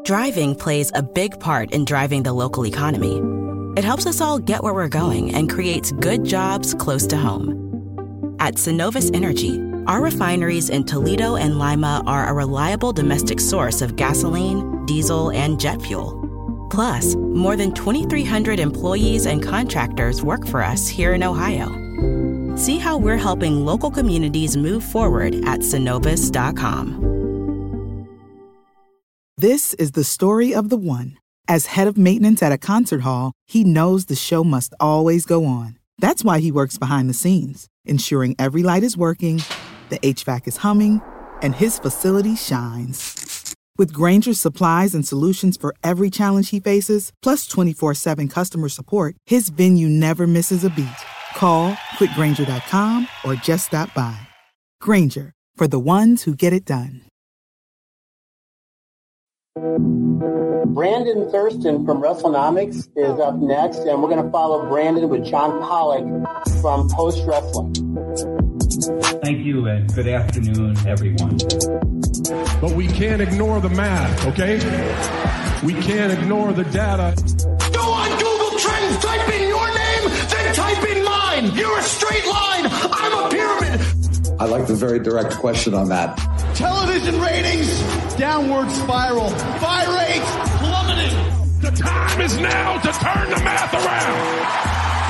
Driving plays a big part in driving the local economy. It helps us all get where we're going and creates good jobs close to home. At Synovus Energy, our refineries in Toledo and Lima are a reliable domestic source of gasoline, diesel, and jet fuel. Plus, more than 2,300 employees and contractors work for us here in Ohio. See how we're helping local communities move forward at Synovus.com. This is the story of the one. As head of maintenance at a concert hall, he knows the show must always go on. That's why he works behind the scenes, ensuring every light is working, the HVAC is humming, and his facility shines. With Grainger's supplies and solutions for every challenge he faces, plus 24/7 customer support, his venue never misses a beat. Call quickgrainger.com or just stop by. Grainger, for the ones who get it done. Brandon Thurston from WrestleNomics is up next, and we're going to follow Brandon with John Pollock from Post Wrestling. Thank you, and good afternoon, everyone. But we can't ignore the math, okay? We can't ignore the data. Go on Google Trends, type in your name, then type in mine. You're a straight line. I'm a pyramid. I like the very direct question on that. Television ratings, downward spiral. Buy rate, plummeting. The time is now to turn the math around.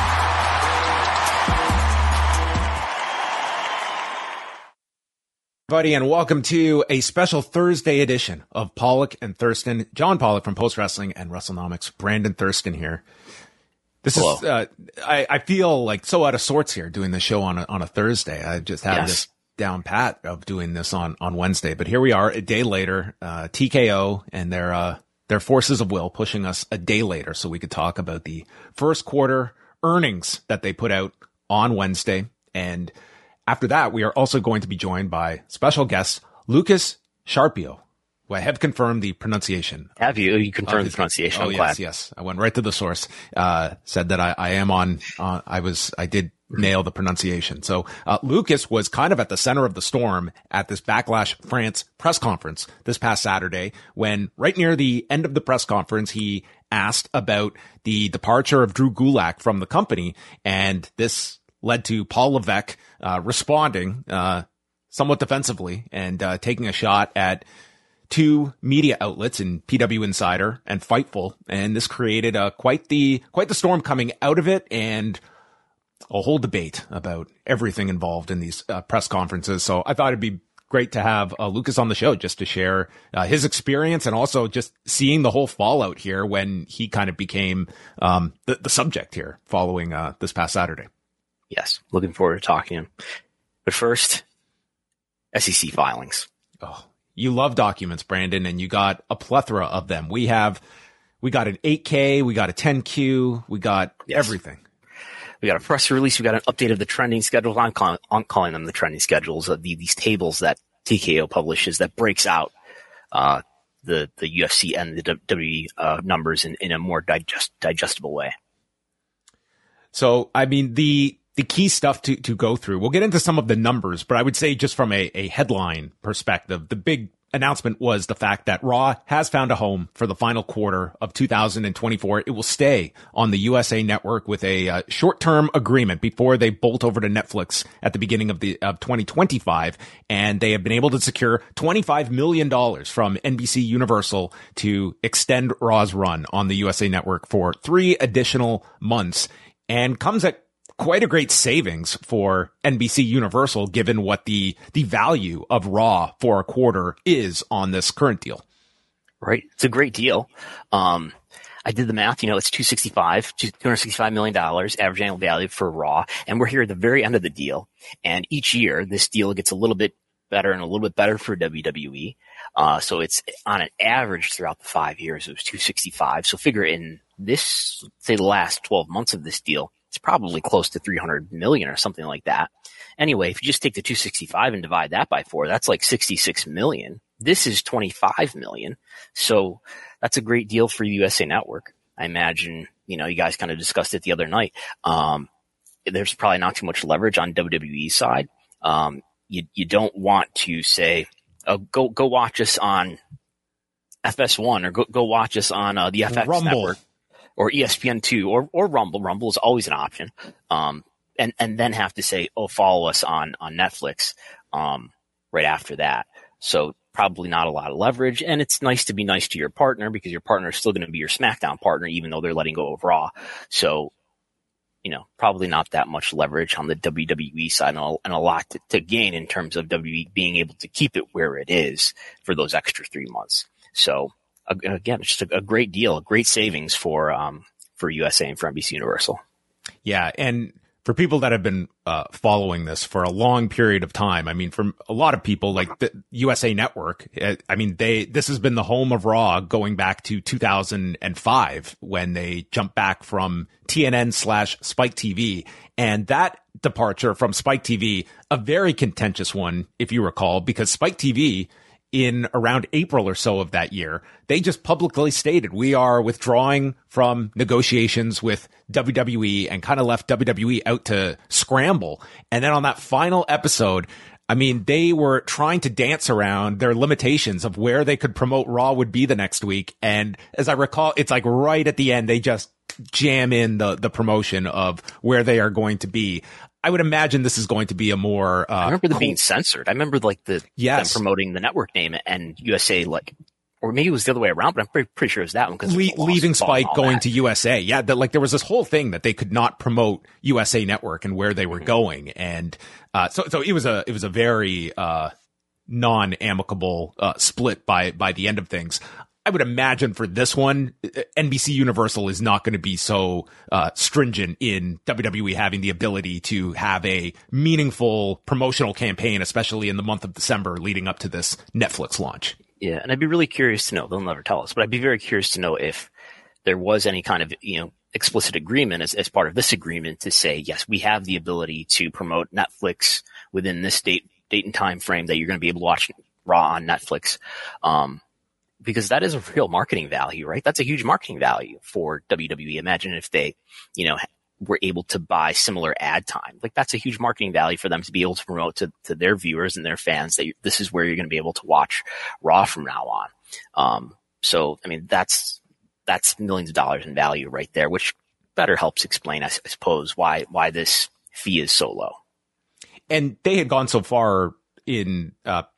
Everybody, and welcome to a special Thursday edition of Pollock and Thurston. John Pollock from Post Wrestling and WrestleNomics. Brandon Thurston here. This Hello. Is I feel like so out of sorts here doing the show on a Thursday. I just had this down pat of doing this on Wednesday, but here we are a day later. TKO and their forces of will pushing us a day later so we could talk about the first quarter earnings that they put out on Wednesday. And after that, we are also going to be joined by special guest Lucas Sharpio, who I have confirmed the pronunciation. Have you? You confirmed the pronunciation. Oh, yes. I went right to the source. Said that I am on. I did nail the pronunciation. So Lucas was kind of at the center of the storm at this Backlash France press conference this past Saturday, when right near the end of the press conference, he asked about the departure of Drew Gulak from the company, and this led to Paul Levesque responding somewhat defensively and taking a shot at two media outlets in PW Insider and Fightful, and this created quite the storm coming out of it, and a whole debate about everything involved in these press conferences. So I thought it'd be great to have Lucas on the show just to share his experience, and also just seeing the whole fallout here when he kind of became the subject here following this past Saturday. Yes, looking forward to talking to him. But first, SEC filings. Oh, you love documents, Brandon, and you got a plethora of them. We got an 8K, we got a 10Q, we got everything. We got a press release, we got an update of the trending schedules. I'm calling them the trending schedules, these tables that TKO publishes that breaks out the UFC and the WWE numbers in a more digestible way. So, I mean, the key stuff to go through, we'll get into some of the numbers, but I would say just from a headline perspective, the big announcement was the fact that Raw has found a home for the final quarter of 2024. It will stay on the USA Network with a short-term agreement before they bolt over to Netflix at the beginning of 2025. And they have been able to secure $25 million from NBC Universal to extend Raw's run on the USA Network for 3 additional months, and comes at quite a great savings for NBC Universal, given what the value of Raw for a quarter is on this current deal. Right. It's a great deal. I did the math, it's $265 million average annual value for Raw. And we're here at the very end of the deal. And each year, this deal gets a little bit better and a little bit better for WWE. So it's on an average throughout the 5 years, it was $265. So figure in this, say the last 12 months of this deal, it's probably close to $300 million or something like that. Anyway, if you just take the 265 and divide that by 4, that's like $66 million. This is $25 million. So that's a great deal for USA Network. I imagine, you guys kind of discussed it the other night. There's probably not too much leverage on WWE's side. You don't want to say, go watch us on FS1 or go watch us on the FX Rumble network or ESPN2 or Rumble. Rumble is always an option. And then have to say, follow us on Netflix right after that. So probably not a lot of leverage. And it's nice to be nice to your partner because your partner is still going to be your SmackDown partner, even though they're letting go of Raw. So, probably not that much leverage on the WWE side and a lot to gain in terms of WWE being able to keep it where it is for those extra 3 months. So again, it's just a great deal, a great savings for USA and for NBC Universal. Yeah. And for people that have been following this for a long period of time, I mean, from a lot of people like the USA Network, I mean, this has been the home of Raw going back to 2005 when they jumped back from TNN/Spike TV. And that departure from Spike TV, a very contentious one, if you recall, because Spike TV in around April or so of that year, they just publicly stated, we are withdrawing from negotiations with WWE and kind of left WWE out to scramble. And then on that final episode, I mean, they were trying to dance around their limitations of where they could promote Raw would be the next week. And as I recall, it's like right at the end, they just jam in the promotion of where they are going to be. I would imagine this is going to be a more, I remember them being censored. I remember them promoting the network name and USA, or maybe it was the other way around, but I'm pretty sure it was that one. Because leaving Spike, going to USA. Yeah. There was this whole thing that they could not promote USA Network and where they were going. And, so it was a very, non-amicable, split by the end of things. I would imagine for this one, NBC Universal is not going to be so stringent in WWE having the ability to have a meaningful promotional campaign, especially in the month of December leading up to this Netflix launch. Yeah, and I'd be really curious to know, they'll never tell us, but I'd be very curious to know if there was any kind of, explicit agreement as part of this agreement to say, yes, we have the ability to promote Netflix within this date and time frame that you're going to be able to watch Raw on Netflix. Because that is a real marketing value, right? That's a huge marketing value for WWE. Imagine if they, were able to buy similar ad time. Like that's a huge marketing value for them to be able to promote to their viewers and their fans that this is where you're going to be able to watch Raw from now on. So, I mean, that's millions of dollars in value right there, which better helps explain, I suppose, why this fee is so low. And they had gone so far in,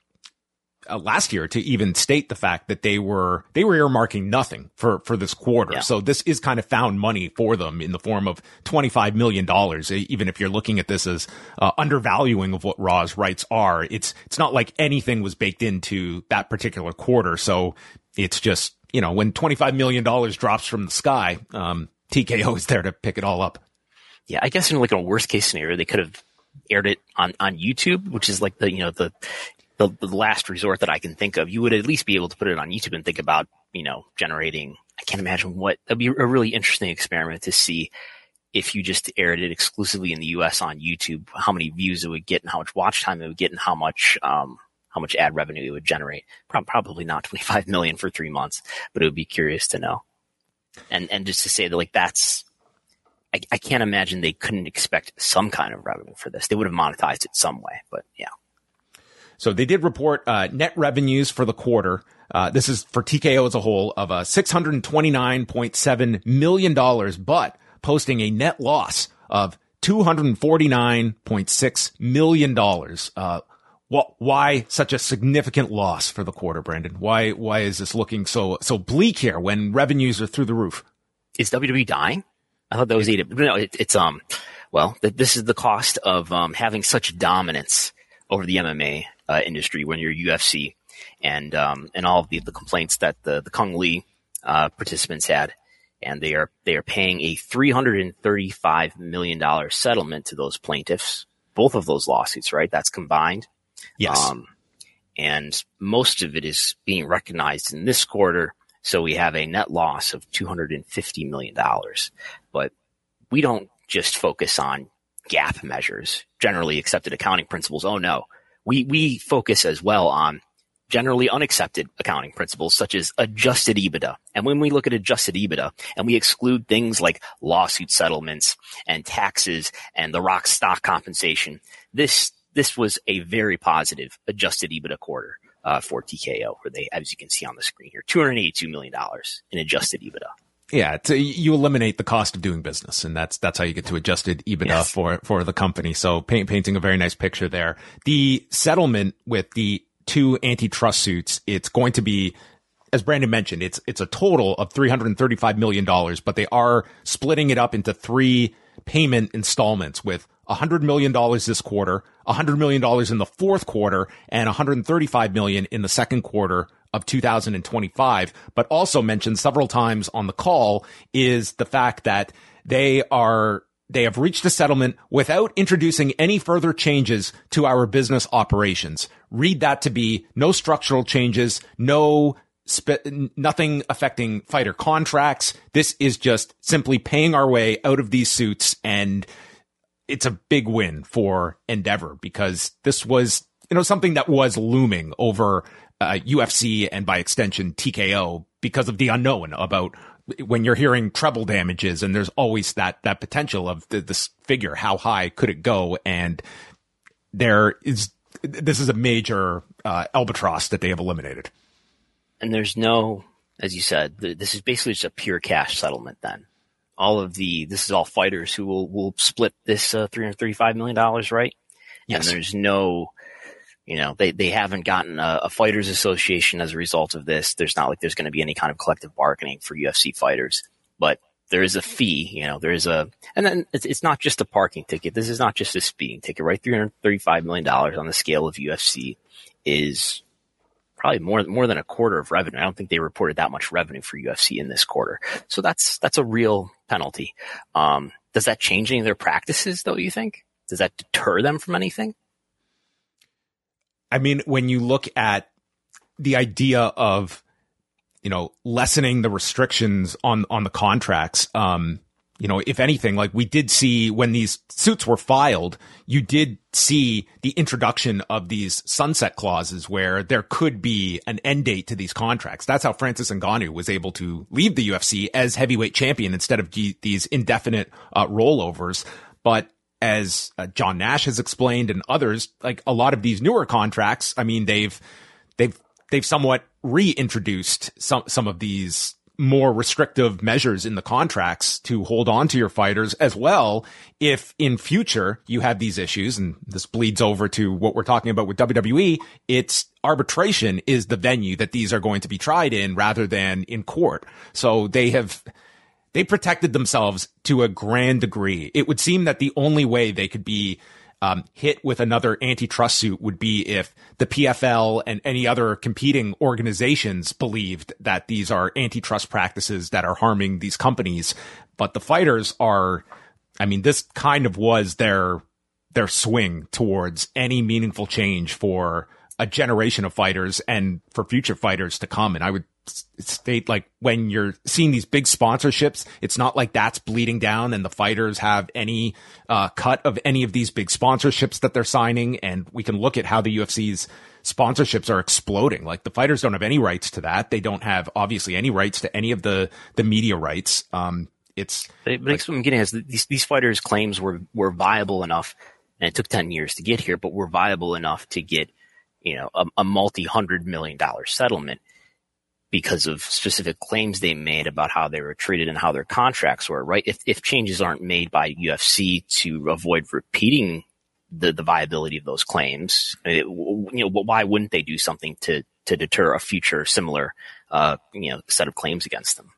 last year to even state the fact that they were earmarking nothing for this quarter. Yeah. So this is kind of found money for them in the form of $25 million. Even if you're looking at this as undervaluing of what Raw's rights are, it's not like anything was baked into that particular quarter. So it's just, when $25 million drops from the sky, TKO is there to pick it all up. Yeah. I guess in like a worst case scenario, they could have aired it on YouTube, which is like the last resort that I can think of. You would at least be able to put it on YouTube and think about, generating, I can't imagine that'd be a really interesting experiment to see if you just aired it exclusively in the US on YouTube, how many views it would get and how much watch time it would get and how much ad revenue it would generate. Probably not 25 million for 3 months, but it would be curious to know. And just to say that I can't imagine they couldn't expect some kind of revenue for this. They would have monetized it some way, but yeah. So they did report net revenues for the quarter. This is for TKO as a whole of $629.7 million, but posting a net loss of $249.6 million. Why such a significant loss for the quarter, Brandon? Why is this looking so bleak here when revenues are through the roof? Is WWE dying? I thought that was it. No, this is the cost of having such dominance over the MMA industry when you're UFC, and all of the complaints that the Kung Lee participants had, and they are paying a $335 million settlement to those plaintiffs, both of those lawsuits, right? That's combined. Yes. And most of it is being recognized in this quarter. So we have a net loss of $250 million, but we don't just focus on GAAP measures, generally accepted accounting principles. Oh no. We focus as well on generally unaccepted accounting principles such as adjusted EBITDA. And when we look at adjusted EBITDA and we exclude things like lawsuit settlements and taxes and the Rock stock compensation, this was a very positive adjusted EBITDA quarter. for TKO, where they, as you can see on the screen here, $282 million in adjusted EBITDA. Yeah, you eliminate the cost of doing business, and that's how you get to adjusted EBITDA for the company. So painting a very nice picture there. The settlement with the 2 antitrust suits, it's going to be, as Brandon mentioned, it's a total of $335 million, but they are splitting it up into 3 payment installments, with $100 million this quarter, $100 million in the fourth quarter, and $135 million in the second quarter of 2025. But also mentioned several times on the call is the fact that they have reached a settlement without introducing any further changes to our business operations. Read that to be no structural changes, nothing affecting fighter contracts. This is just simply paying our way out of these suits, and it's a big win for Endeavor, because this was, something that was looming over UFC and by extension TKO, because of the unknown about when you're hearing treble damages, and there's always that potential of this figure, how high could it go? And this is a major albatross that they have eliminated. And there's no, as you said, this is basically just a pure cash settlement then. This is all fighters who will split this $335 million, right? Yes. And there's no, they haven't gotten a fighters association as a result of this. There's not like there's going to be any kind of collective bargaining for UFC fighters, but there is a fee, and then it's not just a parking ticket. This is not just a speeding ticket, right? $335 million on the scale of UFC is probably more than a quarter of revenue. I don't think they reported that much revenue for UFC in this quarter. So that's a real penalty. Does that change any of their practices though, you think? Does that deter them from anything? I mean, when you look at the idea of, lessening the restrictions on the contracts, if anything, like we did see when these suits were filed, you did see the introduction of these sunset clauses where there could be an end date to these contracts. That's how Francis Ngannou was able to leave the UFC as heavyweight champion instead of these indefinite rollovers. But as John Nash has explained and others, like a lot of these newer contracts, I mean, they've somewhat reintroduced some of these more restrictive measures in the contracts to hold on to your fighters as well. If in future you have these issues, and this bleeds over to what we're talking about with WWE, it's arbitration is the venue that these are going to be tried in rather than in court. So they protected themselves to a grand degree. It would seem that the only way they could be hit with another antitrust suit would be if the PFL and any other competing organizations believed that these are antitrust practices that are harming these companies. But the fighters this kind of was their swing towards any meaningful change for a generation of fighters and for future fighters to come. And I would state, like, when you're seeing these big sponsorships, it's not like that's bleeding down and the fighters have any cut of any of these big sponsorships that they're signing. And we can look at how the UFC's sponsorships are exploding. Like, the fighters don't have any rights to that. They don't have obviously any rights to any of the media rights. But I guess what I'm getting is these fighters' claims were viable enough, and it took 10 years to get here, but were viable enough to get, a multi-$100 million settlement because of specific claims they made about how they were treated and how their contracts were, right? If changes aren't made by UFC to avoid repeating the viability of those claims, why wouldn't they do something to deter a future similar, set of claims against them?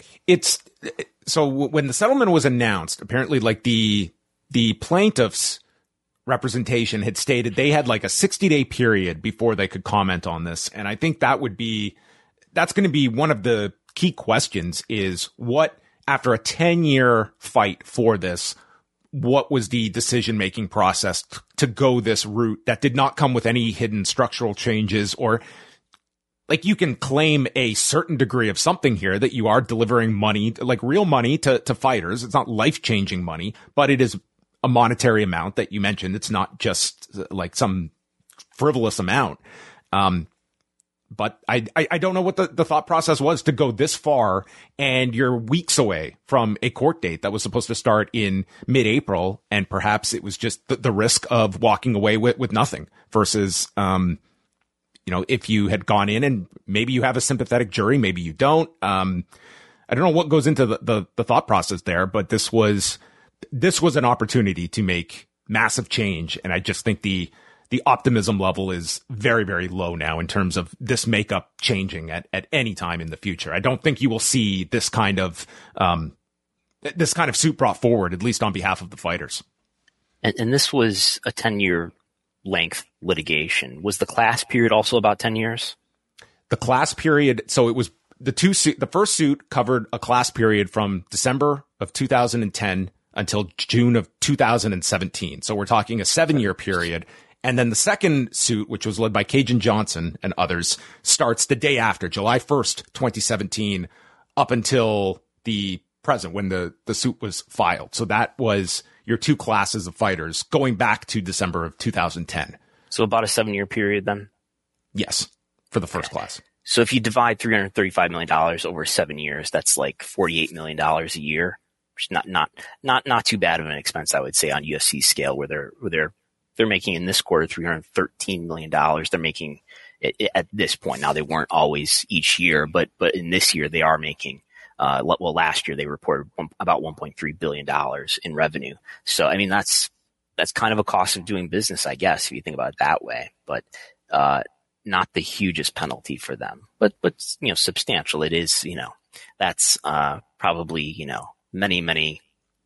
So when the settlement was announced, apparently, like, the plaintiffs' representation had stated they had like a 60-day period before they could comment on this. And I think that's going to be one of the key questions is what, after a 10-year fight for this, what was the decision-making process to go this route that did not come with any hidden structural changes, or, like, you can claim a certain degree of something here that you are delivering money, like real money to fighters. It's not life-changing money, but it is a monetary amount that you mentioned. It's not just like some frivolous amount. But I don't know what the thought process was to go this far, and you're weeks away from a court date that was supposed to start in mid-April, and perhaps it was just the risk of walking away with nothing versus if you had gone in and maybe you have a sympathetic jury, maybe you don't. I don't know what goes into the thought process there, but this was an opportunity to make massive change. And I just think the optimism level is very, very low now in terms of this makeup changing at any time in the future. I don't think you will see this kind of suit brought forward, at least on behalf of the fighters. And this was a 10-year length litigation. Was the class period also about 10 years? The class period, so it was the first suit covered a class period from December of 2010 until June of 2017. So we're talking a 7-year period. And then the second suit, which was led by Cajun Johnson and others, starts the day after, July 1st, 2017, up until the present when the suit was filed. So that was your two classes of fighters going back to December of 2010. So about a 7-year period then? Yes, for the first class. So if you divide $335 million over 7 years, that's like $48 million a year, which is not too bad of an expense, I would say, on UFC scale, where they're making in this quarter $313 million. They're making it at this point. Now, they weren't always each year, but in this year they are making. Last year they reported about $1.3 billion in revenue. So, I mean, that's kind of a cost of doing business, I guess, if you think about it that way, but, not the hugest penalty for them, but, substantial. It is, that's, probably, many,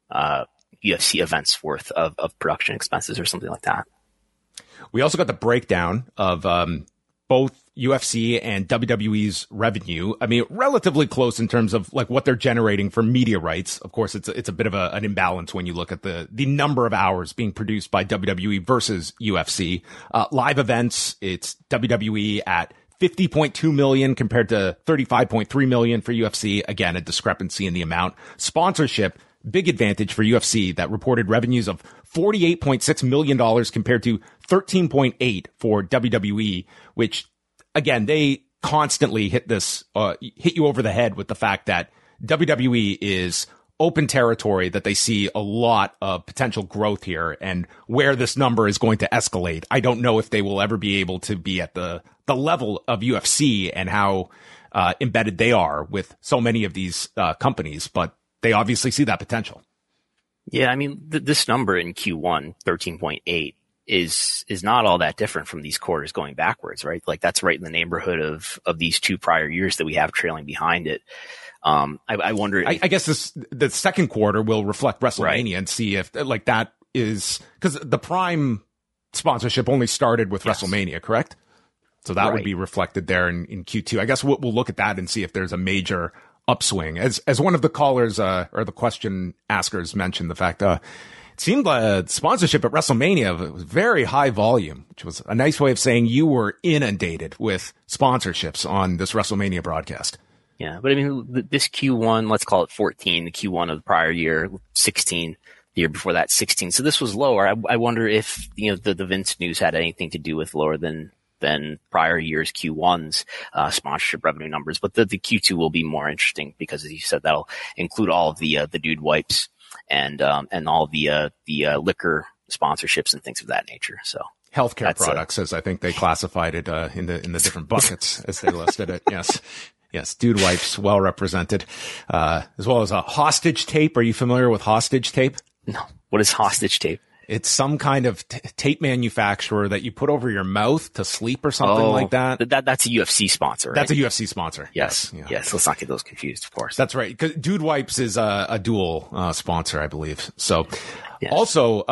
UFC events worth of production expenses or something like that. We also got the breakdown of, both UFC and WWE's revenue. I mean, relatively close in terms of like what they're generating for media rights. Of course, it's a bit of an imbalance when you look at the number of hours being produced by WWE versus UFC. Live events, it's WWE at 50.2 million compared to 35.3 million for UFC. Again, a discrepancy in the amount. Sponsorship, big advantage for UFC that reported revenues of $48.6 million compared to 13.8 for WWE, which again, they constantly hit you over the head with the fact that WWE is open territory, that they see a lot of potential growth here, and where this number is going to escalate. I don't know if they will ever be able to be at the level of UFC and how embedded they are with so many of these companies, but they obviously see that potential. Yeah, I mean, this number in Q1, 13.8, is not all that different from these quarters going backwards, right? Like that's right in the neighborhood of these two prior years that we have trailing behind it. I wonder. I guess the second quarter will reflect WrestleMania, right, and see if like that is because the Prime sponsorship only started with WrestleMania, correct? So that would be reflected there in Q2. I guess we'll look at that and see if there's a major upswing. As one of the callers or the question askers mentioned, the fact it seemed sponsorship at WrestleMania was very high volume, which was a nice way of saying you were inundated with sponsorships on this WrestleMania broadcast. Yeah, but I mean, this Q1, let's call it 14, the Q1 of the prior year, 16, the year before that, 16. So this was lower. I wonder if, the Vince news had anything to do with lower than prior year's Q1's sponsorship revenue numbers. But the Q2 will be more interesting because, as you said, that'll include all of the dude wipes and all the liquor sponsorships and things of that nature. So healthcare products, as I think they classified it in the different buckets as they listed it. Yes, dude wipes, well represented, as well as a hostage tape. Are you familiar with hostage tape? No. What is hostage tape? It's some kind of tape manufacturer that you put over your mouth to sleep or something like that. That's a UFC sponsor, right? That's a UFC sponsor. Yes. Yes. Let's not get those confused, of course. That's right. Because Dude Wipes is a dual sponsor, I believe. So also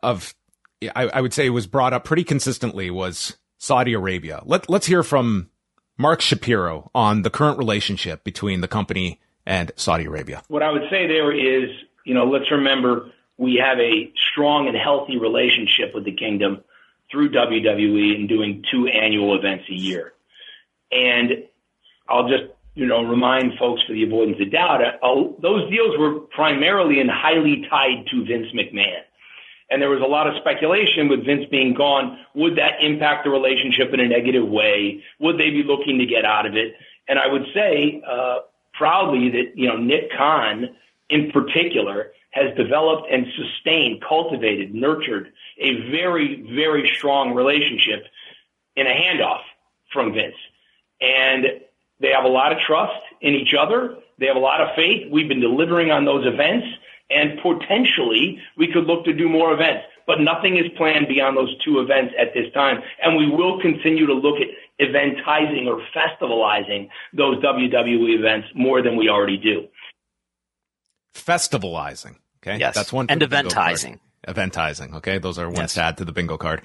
I would say it was brought up pretty consistently was Saudi Arabia. Let's hear from Mark Shapiro on the current relationship between the company and Saudi Arabia. What I would say there is, let's remember we have a strong and healthy relationship with the kingdom through WWE and doing 2 annual events a year. And I'll just, remind folks for the avoidance of doubt, those deals were primarily and highly tied to Vince McMahon. And there was a lot of speculation with Vince being gone. Would that impact the relationship in a negative way? Would they be looking to get out of it? And I would say proudly that, Nick Khan in particular has developed and sustained, cultivated, nurtured a very, very strong relationship in a handoff from Vince. And they have a lot of trust in each other. They have a lot of faith. We've been delivering on those events, and potentially we could look to do more events. But nothing is planned beyond those 2 events at this time. And we will continue to look at eventizing or festivalizing those WWE events more than we already do. Festivalizing. Okay. Yes. That's one. And eventizing. Eventizing. Okay. Those are ones to add to the bingo card.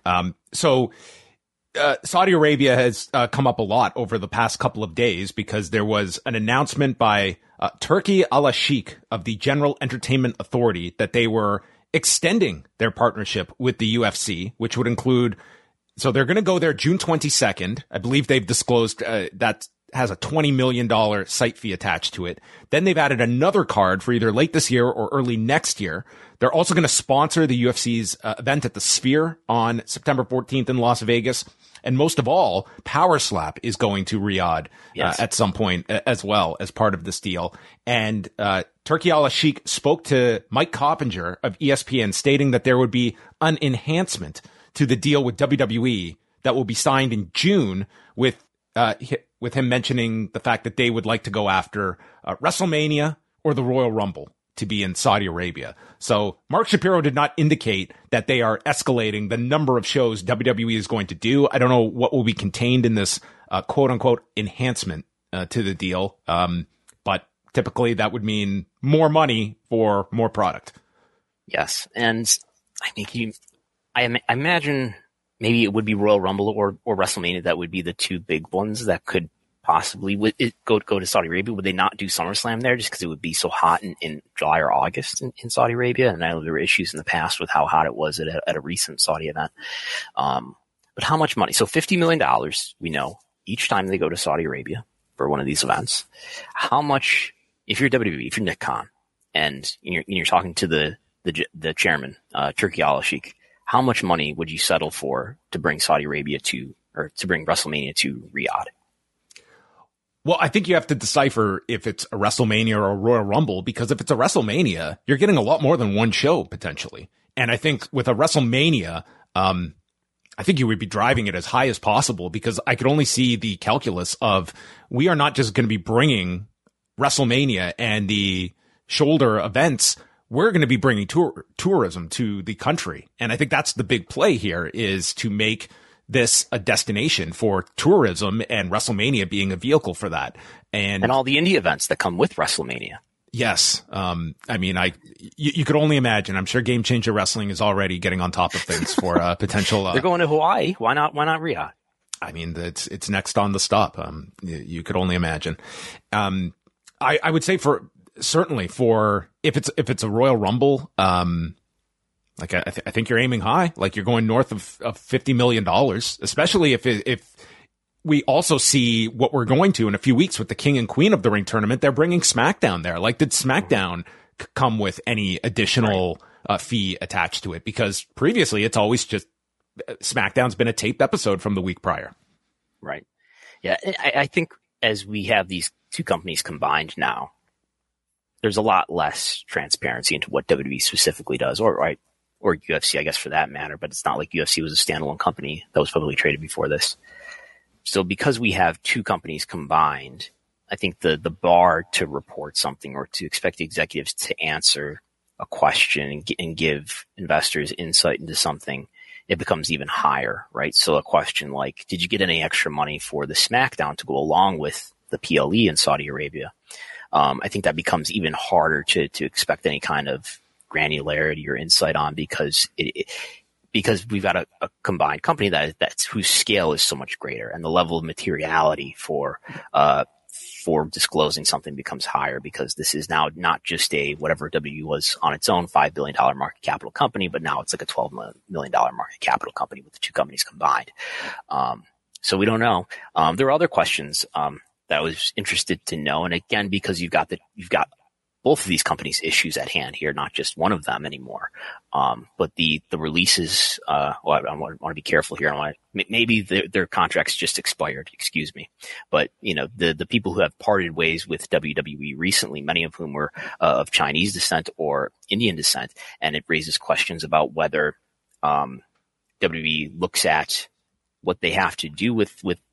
Saudi Arabia has come up a lot over the past couple of days because there was an announcement by Turki Al-Sheikh of the General Entertainment Authority that they were extending their partnership with the UFC, which would include, so they're going to go there June 22nd. I believe they've disclosed that has a $20 million site fee attached to it. Then they've added another card for either late this year or early next year. They're also going to sponsor the UFC's event at the Sphere on September 14th in Las Vegas. And most of all, Power Slap is going to Riyadh at some point as well as part of this deal. And Turki Al-Sheikh spoke to Mike Coppinger of ESPN, stating that there would be an enhancement to the deal with WWE that will be signed in June, with him mentioning the fact that they would like to go after WrestleMania or the Royal Rumble to be in Saudi Arabia. So Mark Shapiro did not indicate that they are escalating the number of shows WWE is going to do. I don't know what will be contained in this quote unquote enhancement to the deal. But typically that would mean more money for more product. Yes. And I think I imagine maybe it would be Royal Rumble or WrestleMania. That would be the 2 big ones that could possibly go to Saudi Arabia. Would they not do SummerSlam there just because it would be so hot in July or August in Saudi Arabia? And I know there were issues in the past with how hot it was at a recent Saudi event. But how much money? So $50 million, we know, each time they go to Saudi Arabia for one of these events. How much, if you're WWE, if you're Nick Khan, and you're talking to the chairman, Turki Al-Sheikh, how much money would you settle for to bring Saudi Arabia to bring WrestleMania to Riyadh? Well, I think you have to decipher if it's a WrestleMania or a Royal Rumble, because if it's a WrestleMania, you're getting a lot more than one show potentially. And I think with a WrestleMania, I think you would be driving it as high as possible, because I could only see the calculus of, we are not just going to be bringing WrestleMania and the shoulder events. We're going to be bringing tourism to the country. And I think that's the big play here, is to make this a destination for tourism, and WrestleMania being a vehicle for that. And all the indie events that come with WrestleMania. Yes. I mean, you could only imagine. I'm sure Game Changer Wrestling is already getting on top of things for potential. They're going to Hawaii. Why not Riyadh? I mean, it's next on the stop. You could only imagine. I would say certainly if it's a Royal Rumble, like I think you're aiming high, like you're going north of $50 million, especially if we also see what we're going to in a few weeks with the King and Queen of the Ring tournament. They're bringing SmackDown there. Like, did SmackDown come with any additional fee attached to it? Because previously it's always just SmackDown's been a taped episode from the week prior. Right. Yeah. I think as we have these 2 companies combined now, there's a lot less transparency into what WWE specifically does, or UFC, I guess, for that matter. But it's not like UFC was a standalone company that was publicly traded before this. So because we have 2 companies combined, I think the bar to report something or to expect the executives to answer a question and give investors insight into something, it becomes even higher, right? So a question like, did you get any extra money for the SmackDown to go along with the PLE in Saudi Arabia? I think that becomes even harder to expect any kind of granularity or insight on, because we've got a combined company that's whose scale is so much greater, and the level of materiality for disclosing something becomes higher, because this is now not just a whatever WWE was on its own $5 billion market capital company, but now it's like a $12 million market capital company with the 2 companies combined. So we don't know. There are other questions that I was interested to know, and again, because you've got both of these companies' issues at hand here, not just one of them anymore. But the releases, I want to be careful here. Maybe their contracts just expired, excuse me. But, the people who have parted ways with WWE recently, many of whom were of Chinese descent or Indian descent, and it raises questions about whether WWE looks at what they have to do with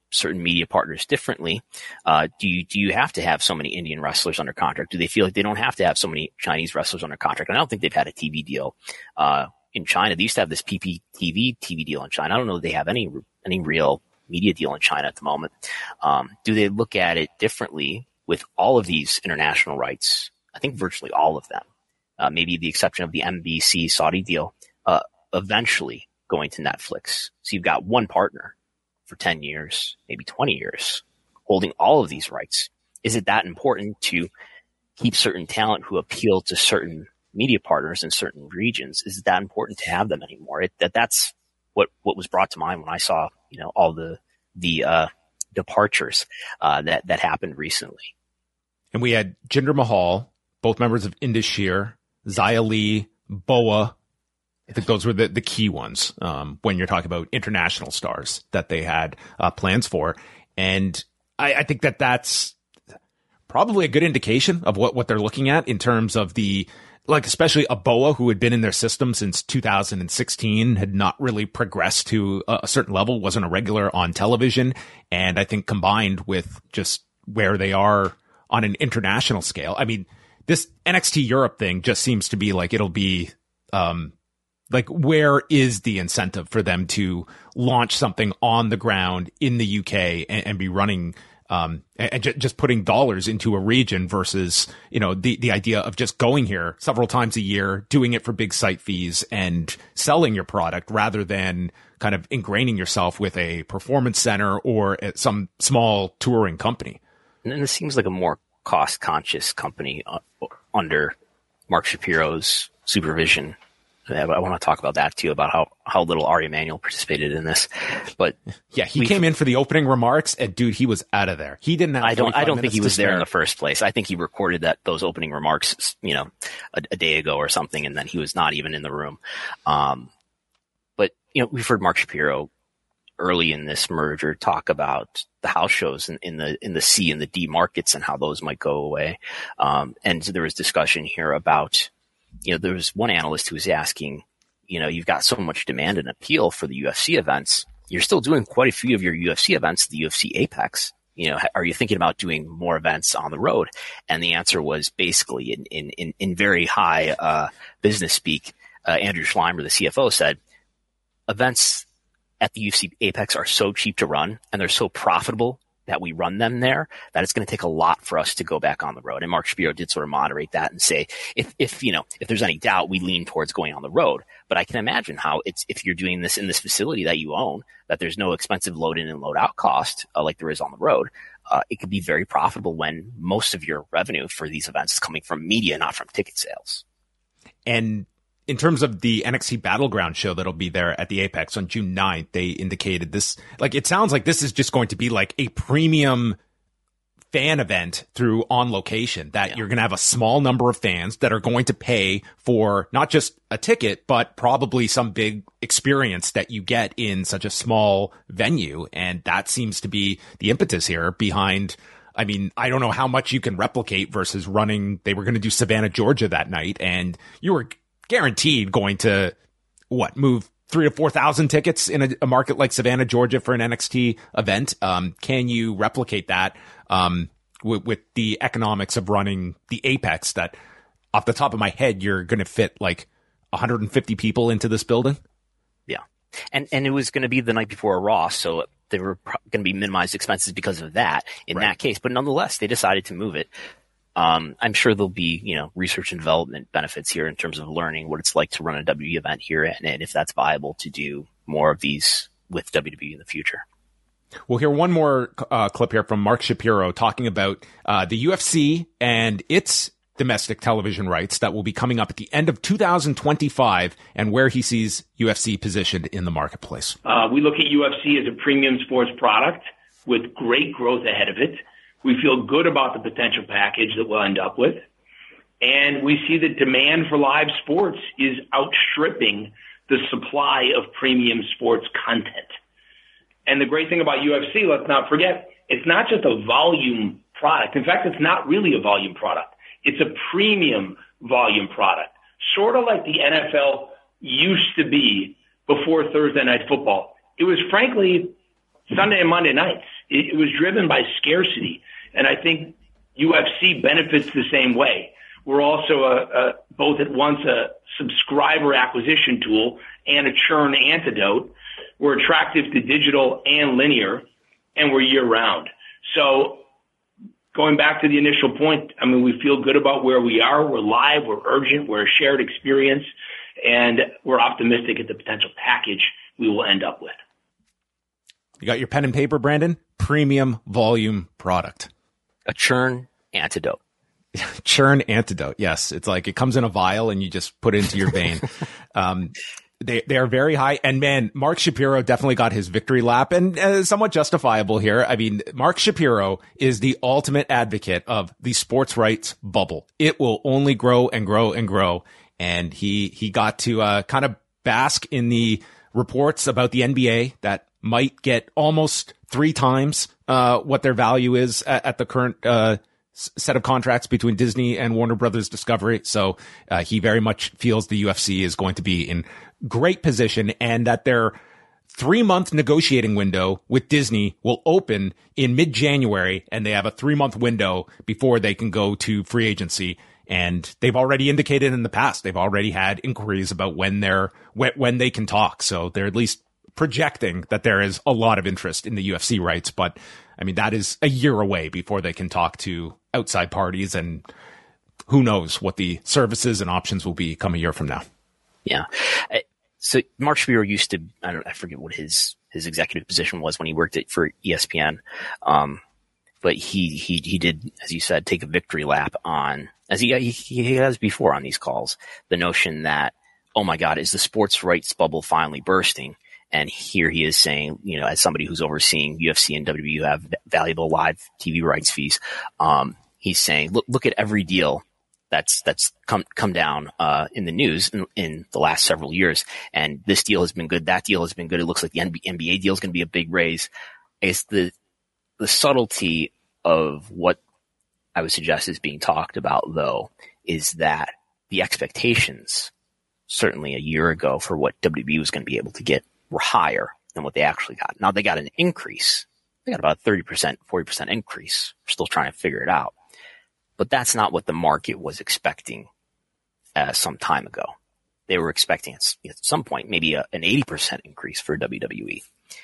certain media partners differently. Do you have to have so many Indian wrestlers under contract? Do they feel like they don't have to have so many Chinese wrestlers under contract? And I don't think they've had a TV deal in China. They used to have this PPTV TV deal in China. I don't know if they have any real media deal in China at the moment. Do they look at it differently with all of these international rights? I think virtually all of them, maybe the exception of the NBC Saudi deal, eventually going to Netflix. So you've got one partner for 10 years, maybe 20 years, holding all of these rights. Is it that important to keep certain talent who appeal to certain media partners in certain regions? Is it that important to have them anymore? That's what was brought to mind when I saw, all the departures that happened recently. And we had Jinder Mahal, both members of Indus Sher, Xia Li, Boa. I think those were the key ones when you're talking about international stars that they had plans for. And I think that's probably a good indication of what they're looking at in terms of especially a Boa who had been in their system since 2016, had not really progressed to a certain level, wasn't a regular on television. And I think combined with just where they are on an international scale, I mean, this NXT Europe thing just seems to be like it'll be where is the incentive for them to launch something on the ground in the UK and be running and just putting dollars into a region versus, the idea of just going here several times a year, doing it for big site fees and selling your product rather than kind of ingraining yourself with a performance center or some small touring company. And this seems like a more cost conscious company under Mark Shapiro's supervision. I want to talk about that too, about how little Ari Emanuel participated in this. But yeah, he came in for the opening remarks and dude, he was out of there. He didn't have I don't think he was there in the first place. I think he recorded those opening remarks, a day ago or something, and then he was not even in the room. But we've heard Mark Shapiro early in this merger talk about the house shows in the C and the D markets and how those might go away. And so there was discussion here about, there was one analyst who was asking, you've got so much demand and appeal for the UFC events. You're still doing quite a few of your UFC events, the UFC Apex. Are you thinking about doing more events on the road? And the answer was basically in very high business speak. Andrew Schleimer, the CFO, said events at the UFC Apex are so cheap to run and they're so profitable that we run them there, that it's going to take a lot for us to go back on the road. And Mark Shapiro did sort of moderate that and say, if there's any doubt, we lean towards going on the road. But I can imagine how if you're doing this in this facility that you own, that there's no expensive load in and load out cost like there is on the road. It could be very profitable when most of your revenue for these events is coming from media, not from ticket sales. And in terms of the NXT Battleground show that'll be there at the Apex on June 9th, they indicated this, it sounds like this is just going to be like a premium fan event through On Location, that you're going to have a small number of fans that are going to pay for not just a ticket, but probably some big experience that you get in such a small venue. And that seems to be the impetus here behind, I mean, I don't know how much you can replicate versus running. They were going to do Savannah, Georgia that night, and you were guaranteed going to move 3,000 to 4,000 tickets in a market like Savannah, Georgia for an NXT event. Can you replicate that with the economics of running the Apex, that off the top of my head, you're going to fit 150 people into this building? Yeah. And it was going to be the night before a Raw, so there were going to be minimized expenses because of that in that case. But nonetheless, they decided to move it. I'm sure there'll be, research and development benefits here in terms of learning what it's like to run a WWE event here, and if that's viable to do more of these with WWE in the future. We'll hear one more clip here from Mark Shapiro talking about the UFC and its domestic television rights that will be coming up at the end of 2025 and where he sees UFC positioned in the marketplace. We look at UFC as a premium sports product with great growth ahead of it. We feel good about the potential package that we'll end up with. And we see that demand for live sports is outstripping the supply of premium sports content. And the great thing about UFC, let's not forget, it's not just a volume product. In fact, it's not really a volume product. It's a premium volume product, sort of like the NFL used to be before Thursday Night Football. It was frankly Sunday and Monday nights. It was driven by scarcity. And I think UFC benefits the same way. We're also both at once a subscriber acquisition tool and a churn antidote. We're attractive to digital and linear, and we're year-round. So going back to the initial point, I mean, we feel good about where we are. We're live, we're urgent, we're a shared experience, and we're optimistic at the potential package we will end up with. You got your pen and paper, Brandon? Premium volume product. A churn antidote. Churn antidote. Yes. It's like it comes in a vial and you just put it into your vein. They are very high. And man, Mark Shapiro definitely got his victory lap, and somewhat justifiable here. I mean, Mark Shapiro is the ultimate advocate of the sports rights bubble. It will only grow and grow and grow. And he got to kind of bask in the reports about the NBA that might get almost 3 times what their value is at the current set of contracts between Disney and Warner Brothers Discovery. So he very much feels the UFC is going to be in great position, and that their 3-month negotiating window with Disney will open in mid-January, and they have a 3-month window before they can go to free agency. And they've already indicated in the past, they've already had inquiries about when they can talk. So they're at least projecting that there is a lot of interest in the UFC rights. But I mean, that is a year away before they can talk to outside parties, and who knows what the services and options will be come a year from now. Yeah. So Mark Shapiro used to, I forget what his executive position was when he worked for ESPN. But he did, as you said, take a victory lap on, as he has before on these calls, the notion that, oh my God, is the sports rights bubble finally bursting? And here he is saying, you know, as somebody who's overseeing UFC and WWE have valuable live TV rights fees, he's saying, look at every deal that's come down in the news in the last several years, and this deal has been good, that deal has been good. It looks like the NBA deal is going to be a big raise. It's the subtlety of what I would suggest is being talked about, though, is that the expectations, certainly a year ago, for what WWE was going to be able to get were higher than what they actually got. Now they got an increase. They got about a 30%, 40% increase. We're still trying to figure it out. But that's not what the market was expecting some time ago. They were expecting at some point maybe an 80% increase for WWE.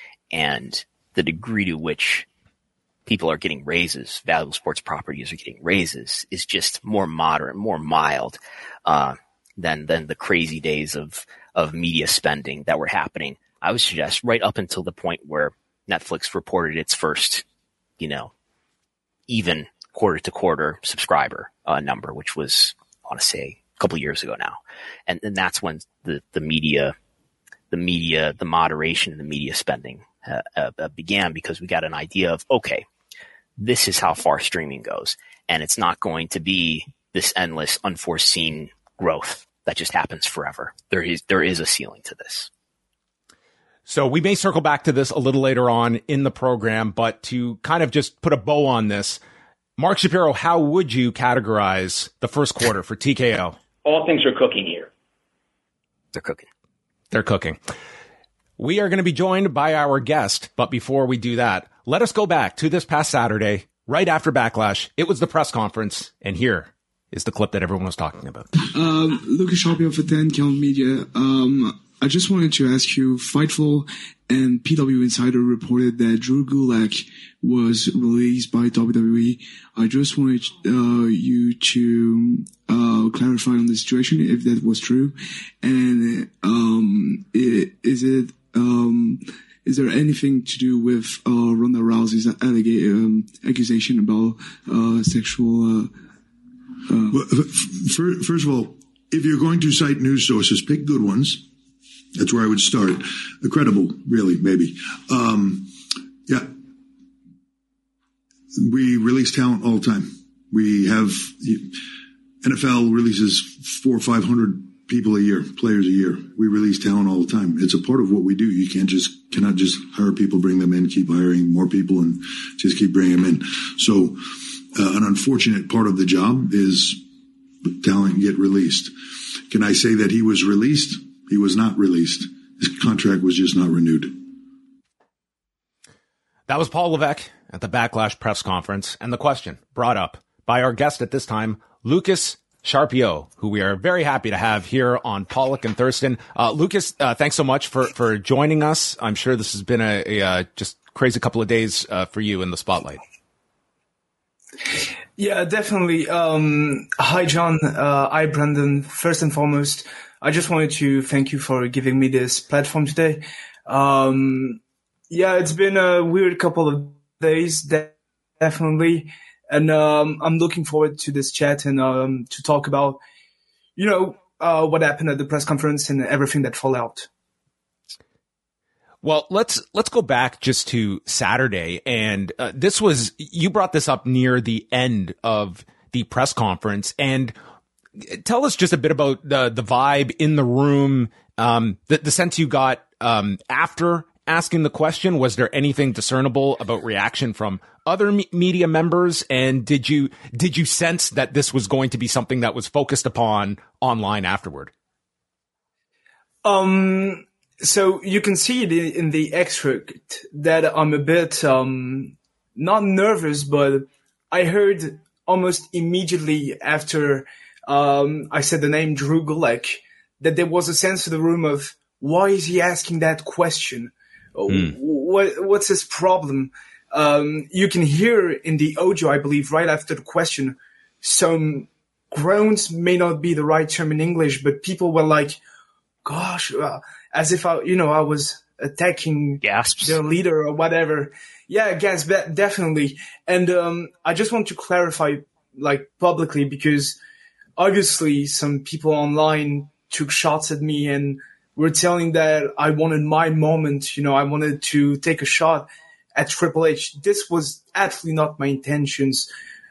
And the degree to which people are getting raises, valuable sports properties are getting raises, is just more moderate, more mild than the crazy days of media spending that were happening. I would suggest right up until the point where Netflix reported its first, even quarter to quarter subscriber number, which was, I want to say, a couple of years ago now. And that's when the moderation in the media spending began, because we got an idea of, okay, this is how far streaming goes. And it's not going to be this endless, unforeseen growth that just happens forever. There is a ceiling to this. So we may circle back to this a little later on in the program, but to kind of just put a bow on this, Mark Shapiro, how would you categorize the first quarter for TKO? All things are cooking here. They're cooking. We are going to be joined by our guest, but before we do that, let us go back to this past Saturday, right after Backlash. It was the press conference, and here is the clip that everyone was talking about. Lucas Sharpio for 10 Count Media. I just wanted to ask you, Fightful and PW Insider reported that Drew Gulak was released by WWE. I just wanted you to clarify on the situation, if that was true. And is there anything to do with Ronda Rousey's accusation about sexual... Well, first of all, if you're going to cite news sources, pick good ones. That's where I would start. Credible, really, maybe. Yeah. We release talent all the time. We have NFL releases 400 or 500 people a year, players a year. We release talent all the time. It's a part of what we do. You cannot just hire people, bring them in, keep hiring more people, and just keep bringing them in. So an unfortunate part of the job is talent get released. Can I say that he was released? He was not released. His contract was just not renewed. That was Paul Levesque at the Backlash press conference, and the question brought up by our guest at this time, Lucas Charpiot, who we are very happy to have here on Pollock and Thurston. Lucas, thanks so much for joining us. I'm sure this has been a just crazy couple of days for you in the spotlight. Yeah, definitely. Hi, John. Hi, Brandon. First and foremost, I just wanted to thank you for giving me this platform today. Yeah, it's been a weird couple of days, definitely. And I'm looking forward to this chat and to talk about, what happened at the press conference and everything that fell out. Well, let's go back just to Saturday. And you brought this up near the end of the press conference. And tell us just a bit about the vibe in the room, the sense you got after asking the question. Was there anything discernible about reaction from other media members? And did you sense that this was going to be something that was focused upon online afterward? So you can see it in the extract that I'm a bit not nervous, but I heard almost immediately after I said the name Drew Gulak that there was a sense in the room of, why is he asking that question? What's his problem? You can hear in the audio, I believe, right after the question, some groans, may not be the right term in English, but people were like, gosh, as if I was attacking gasps, their leader or whatever. Yeah, gasp, definitely. And I just want to clarify, publicly, because obviously some people online took shots at me and were telling that I wanted my moment. I wanted to take a shot at Triple H. This was absolutely not my intentions.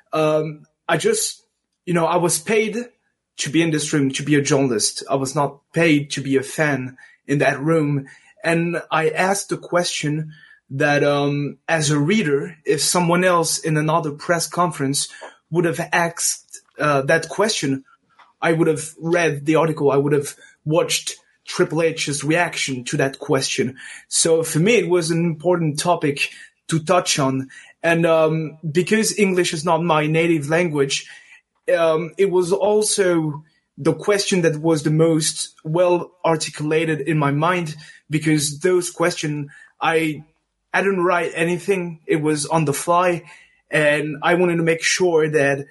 I just, I was paid to be in this room, to be a journalist. I was not paid to be a fan in that room. And I asked the question that, as a reader, if someone else in another press conference would have asked that question, I would have read the article. I would have watched Triple H's reaction to that question. So for me, it was an important topic to touch on. And because English is not my native language, it was also the question that was the most well articulated in my mind, because those questions, I didn't write anything. It was on the fly. And I wanted to make sure that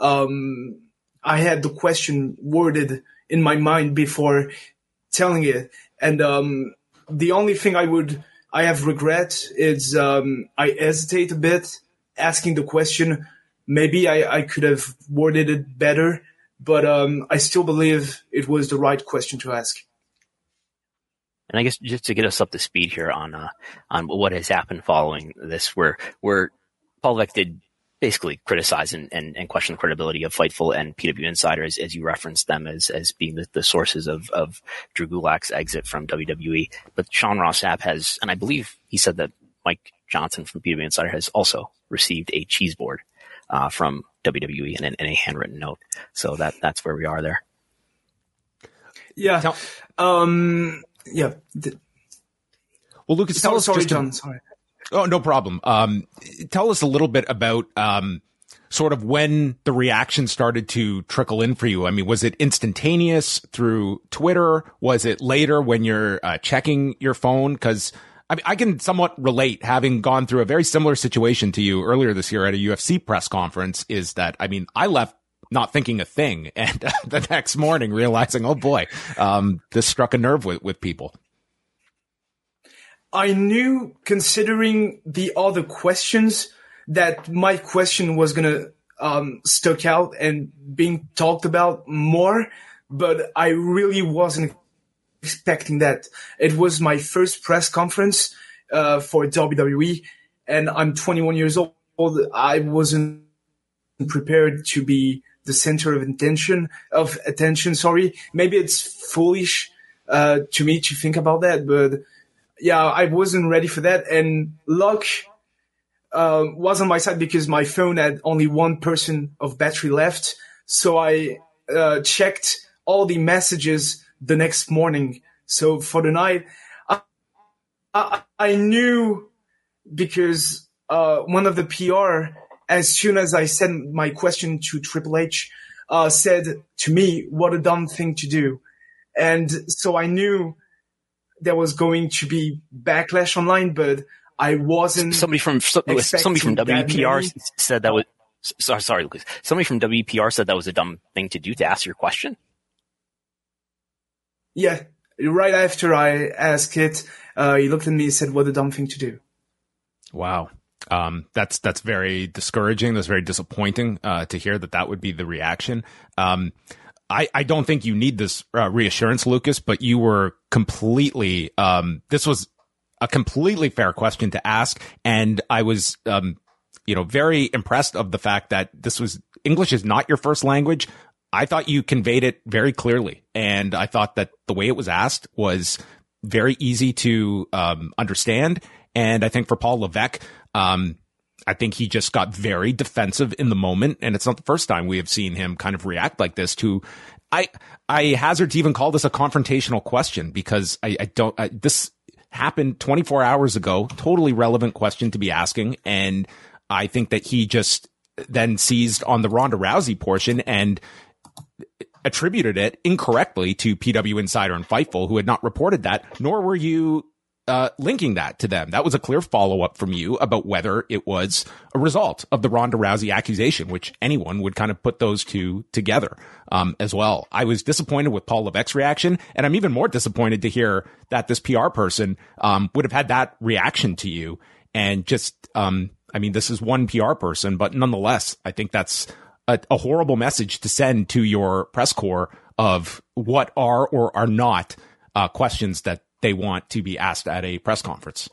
I had the question worded in my mind before telling it. And the only thing I have regret is I hesitate a bit asking the question. Maybe I could have worded it better, but I still believe it was the right question to ask. And I guess just to get us up to speed here on what has happened following this, where Pollock did basically criticize and question the credibility of Fightful and PW Insider, as you referenced them as being the sources of Drew Gulak's exit from WWE. But Sean Ross Sapp has, and I believe he said that Mike Johnson from PW Insider has also received a cheese board from WWE and a handwritten note. So that's where we are there. Yeah. Yeah. Well, Lucas, tell us. Sorry, John. Sorry. Oh, no problem. Tell us a little bit about sort of when the reaction started to trickle in for you. I mean, was it instantaneous through Twitter? Was it later when you're checking your phone? Because I can somewhat relate, having gone through a very similar situation to you earlier this year at a UFC press conference, is that, I left not thinking a thing, and the next morning realizing, oh boy, this struck a nerve with people. I knew, considering the other questions, that my question was going to stick out and being talked about more, but I really wasn't expecting that. It was my first press conference for WWE, and I'm 21 years old. I wasn't prepared to be the center of attention. Maybe it's foolish to me to think about that, but yeah, I wasn't ready for that. And luck was on my side because my phone had only 1% of battery left. So I checked all the messages the next morning. So for the night, I knew, because one of the PR, as soon as I sent my question to Triple H, said to me, "What a dumb thing to do." And so I knew there was going to be backlash online, but I wasn't. Somebody from WPR said that was. Sorry, Lucas. Somebody from WPR said that was a dumb thing to do, to ask your question. Yeah, right after I asked it, he looked at me and said, "What a dumb thing to do." Wow. That's very discouraging. That's very disappointing, to hear that would be the reaction. I don't think you need this, reassurance, Lucas, but you were completely, this was a completely fair question to ask. And I was, very impressed of the fact that English is not your first language. I thought you conveyed it very clearly. And I thought that the way it was asked was very easy to, understand. And I think for Paul Levesque, I think he just got very defensive in the moment, and it's not the first time we have seen him kind of react like this to, I hazard to even call this a confrontational question, because this happened 24 hours ago, totally relevant question to be asking. And I think that he just then seized on the Ronda Rousey portion and attributed it incorrectly to PW Insider and Fightful, who had not reported that, nor were you linking that to them. That was a clear follow-up from you about whether it was a result of the Ronda Rousey accusation, which anyone would kind of put those two together, as well. I was disappointed with Paul Levesque's reaction, and I'm even more disappointed to hear that this PR person, would have had that reaction to you. And just, this is one PR person, but nonetheless, I think that's a horrible message to send to your press corps of what are or are not, questions that they want to be asked at a press conference.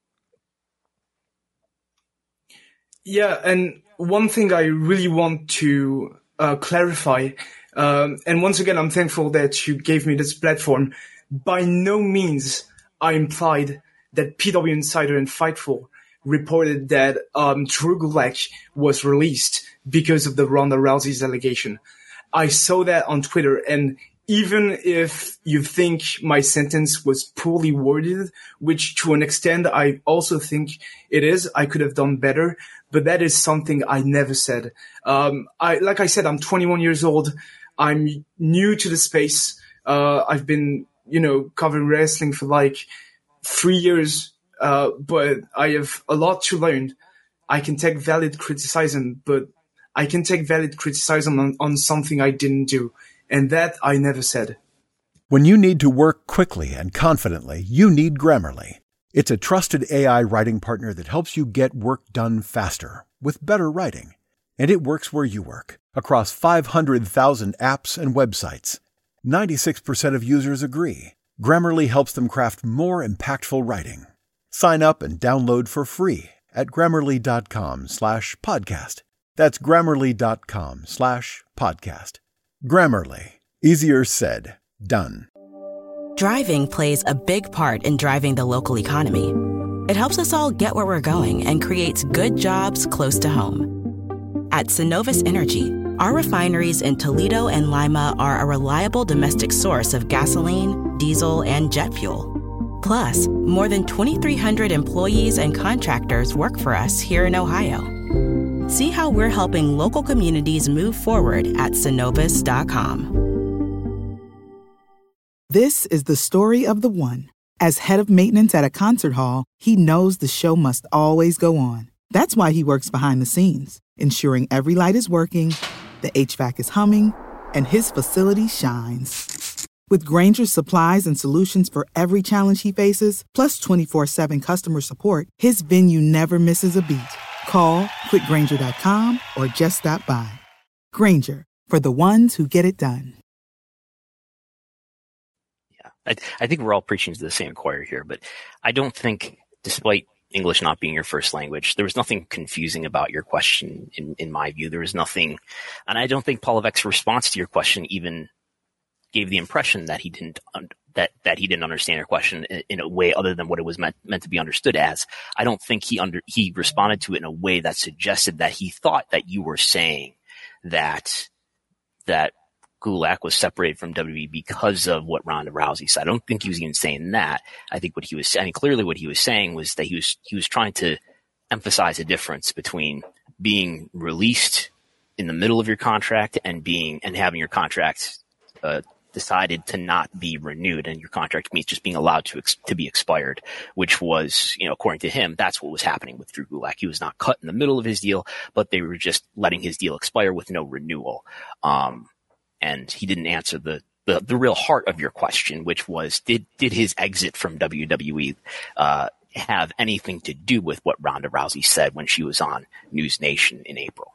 Yeah, and one thing I really want to clarify, and once again, I'm thankful that you gave me this platform. By no means I implied that PW Insider and Fightful reported that Drew Gulak was released because of the Ronda Rousey's allegation. I saw that on Twitter, and even if you think my sentence was poorly worded, which to an extent I also think it is, I could have done better, but that is something I never said. Like I said, I'm 21 years old. I'm new to the space. I've been, covering wrestling for like 3 years, but I have a lot to learn. I can take valid criticism, but I can take valid criticism on something I didn't do. And that I never said. When you need to work quickly and confidently, you need Grammarly. It's a trusted AI writing partner that helps you get work done faster with better writing. And it works where you work, across 500,000 apps and websites. 96% of users agree. Grammarly helps them craft more impactful writing. Sign up and download for free at Grammarly.com/podcast. That's Grammarly.com/podcast. Grammarly. Easier said, done. Driving plays a big part in driving the local economy. It helps us all get where we're going and creates good jobs close to home. At Synovus Energy, our refineries in Toledo and Lima are a reliable domestic source of gasoline, diesel, and jet fuel. Plus, more than 2,300 employees and contractors work for us here in Ohio. See how we're helping local communities move forward at Synovus.com. This is the story of the one. As head of maintenance at a concert hall, he knows the show must always go on. That's why he works behind the scenes, ensuring every light is working, the HVAC is humming, and his facility shines. With Grainger's supplies and solutions for every challenge he faces, plus 24/7 customer support, his venue never misses a beat. Call quickgrainger.com or just stop by. Grainger, for the ones who get it done. Yeah, I think we're all preaching to the same choir here, but I don't think, despite English not being your first language, there was nothing confusing about your question in my view. There was nothing, and I don't think Paul Levesque's response to your question even gave the impression that he didn't that he didn't understand your question in a way other than what it was meant to be understood as. I don't think he responded to it in a way that suggested that he thought that you were saying that Gulak was separated from WWE because of what Ronda Rousey said. I don't think he was even saying that. I think what he was saying, clearly what he was saying was that he was trying to emphasize a difference between being released in the middle of your contract and having your contract decided to not be renewed, and your contract means just being allowed to be expired, which was, according to him, that's what was happening with Drew Gulak. He was not cut in the middle of his deal, but they were just letting his deal expire with no renewal. And he didn't answer the real heart of your question, which was, did his exit from WWE have anything to do with what Ronda Rousey said when she was on News Nation in April?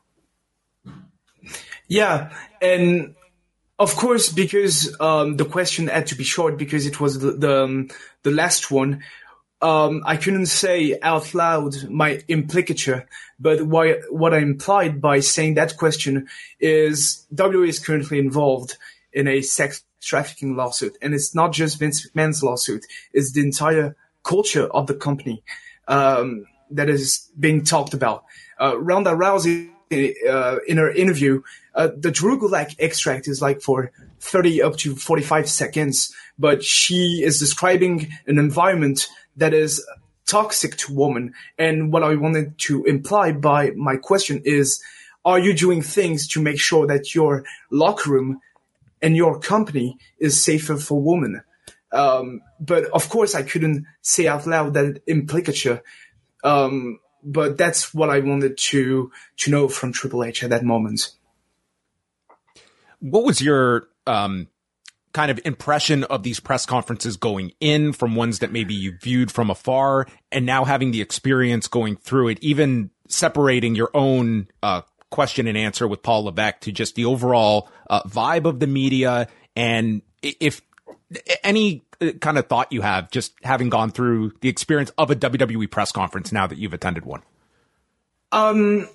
Yeah, and of course, because the question had to be short because it was the last one, I couldn't say out loud my implicature, but what I implied by saying that question is WWE is currently involved in a sex trafficking lawsuit, and it's not just Vince McMahon's lawsuit; it's the entire culture of the company that is being talked about. Ronda Rousey, in her interview, the Drew Gulak extract is like for 30 up to 45 seconds, but she is describing an environment that is toxic to women. And what I wanted to imply by my question is, are you doing things to make sure that your locker room and your company is safer for women? But of course, I couldn't say out loud that implicature. But that's what I wanted to know from Triple H at that moment. What was your kind of impression of these press conferences going in, from ones that maybe you viewed from afar, and now having the experience going through it, even separating your own question and answer with Paul Levesque to just the overall vibe of the media, and if any kind of thought you have just having gone through the experience of a WWE press conference now that you've attended one? I'm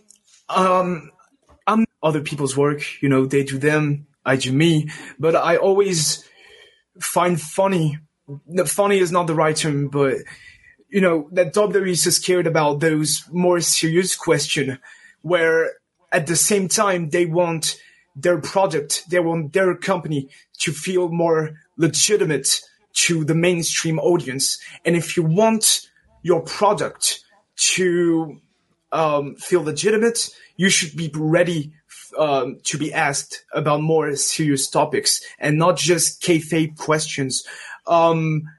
other people's work, they do them, I do me, but I always find funny is not the right term, but that WWE is so scared about those more serious questions where at the same time they want their product, they want their company to feel more legitimate to the mainstream audience. And if you want your product to feel legitimate, you should be ready to be asked about more serious topics and not just kayfabe questions. And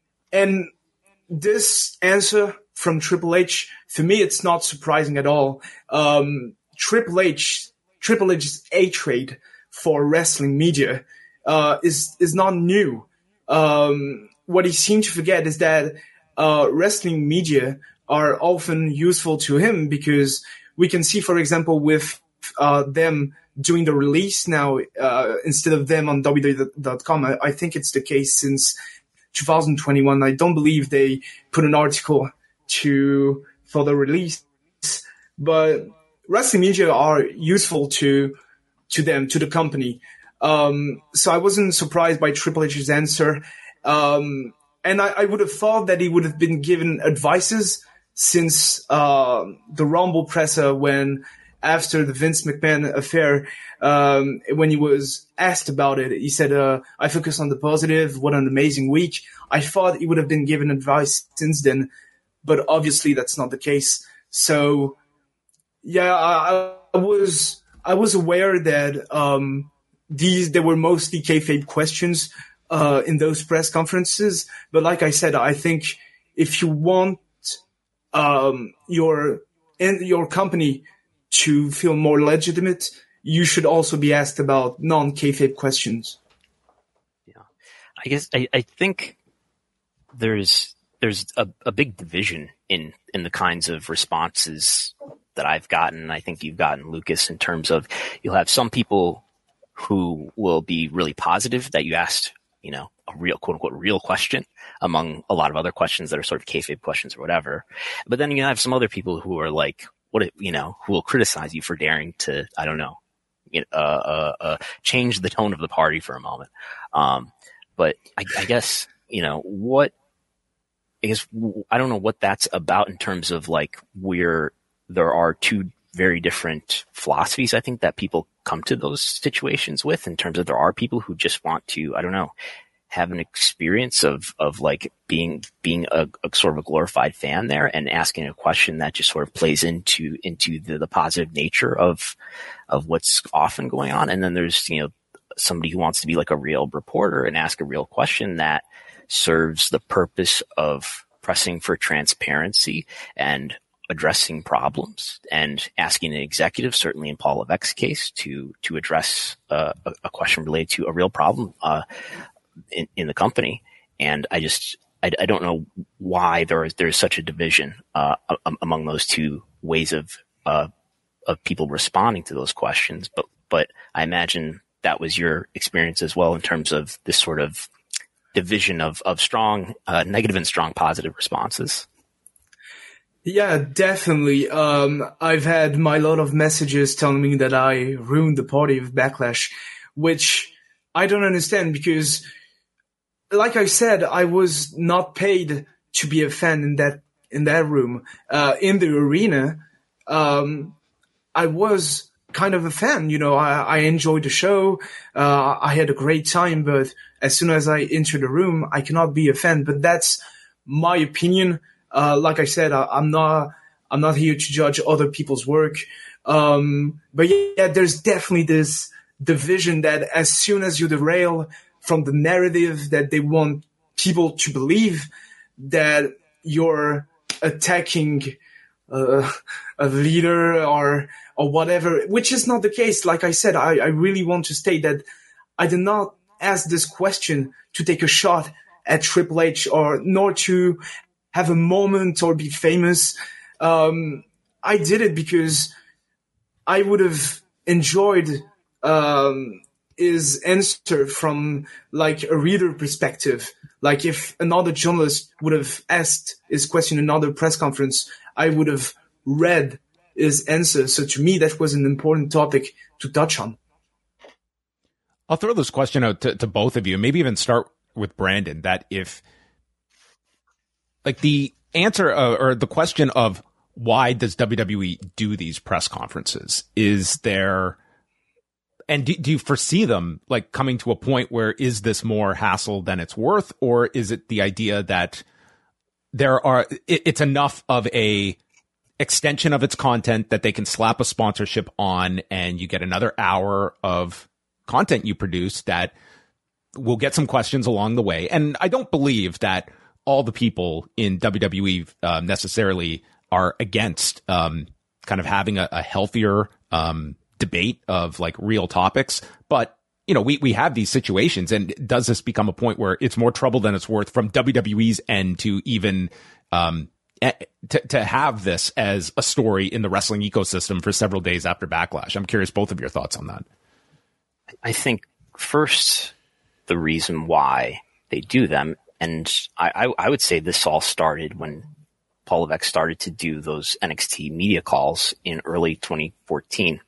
this answer from Triple H, for me, it's not surprising at all. Triple H's hatred for wrestling media is not new. What he seemed to forget is that wrestling media are often useful to him, because we can see, for example, with them doing the release now instead of them on WWE.com. I think it's the case since 2021. I don't believe they put an article for the release, but wrestling media are useful to them, to the company. So I wasn't surprised by Triple H's answer. And I would have thought that he would have been given advices since the Rumble presser, when after the Vince McMahon affair, when he was asked about it, he said, I focus on the positive. What an amazing week. I thought he would have been given advice since then, but obviously that's not the case. So yeah, I was aware that there were mostly kayfabe questions in those press conferences. But like I said, I think if you want your company to feel more legitimate, you should also be asked about non-kayfabe questions. Yeah, I guess I think there's a big division in the kinds of responses that I've gotten. I think you've gotten, Lucas, in terms of you'll have some people who will be really positive that you asked, a real, quote unquote, real question among a lot of other questions that are sort of kayfabe questions or whatever. But then you have some other people who are like, who will criticize you for daring to, I don't know, change the tone of the party for a moment. But I guess, I don't know what that's about in terms of like where there are two very different philosophies, I think, that people come to those situations with, in terms of there are people who just want to, I don't know, have an experience of like being a sort of a glorified fan there and asking a question that just sort of plays into the positive nature of what's often going on. And then there's, somebody who wants to be like a real reporter and ask a real question that serves the purpose of pressing for transparency and addressing problems and asking an executive, certainly in Paul Levesque's case, to address a question related to a real problem in the company. And I don't know why there's such a division among those two ways of people responding to those questions. But I imagine that was your experience as well in terms of this sort of division of strong negative and strong positive responses. Yeah, definitely. I've had my lot of messages telling me that I ruined the party of Backlash, which I don't understand because, like I said, I was not paid to be a fan in that room. In the arena, I was kind of a fan. I enjoyed the show. I had a great time, but as soon as I enter the room, I cannot be a fan. But that's my opinion. Like I said, I'm not here to judge other people's work. But yeah, there's definitely this division that as soon as you derail from the narrative that they want people to believe, that you're attacking a leader or whatever, which is not the case. Like I said, I really want to state that I did not ask this question to take a shot at Triple H nor to have a moment or be famous. I did it because I would have enjoyed his answer from like a reader perspective. Like if another journalist would have asked his question in another press conference, I would have read his answer. So to me, that was an important topic to touch on. I'll throw this question out to both of you, maybe even start with Brandon, that if like the answer or the question of why does WWE do these press conferences, is there, and do you foresee them like coming to a point where is this more hassle than it's worth, or is it the idea that it's enough of a extension of its content that they can slap a sponsorship on and you get another hour of content you produce that will get some questions along the way? And I don't believe that all the people in WWE necessarily are against kind of having a healthier debate of like real topics. But, we have these situations, and does this become a point where it's more trouble than it's worth from WWE's end to even to have this as a story in the wrestling ecosystem for several days after Backlash? I'm curious both of your thoughts on that. I think first, the reason why they do them, and I would say this all started when Paul Levesque started to do those NXT media calls in early 2014.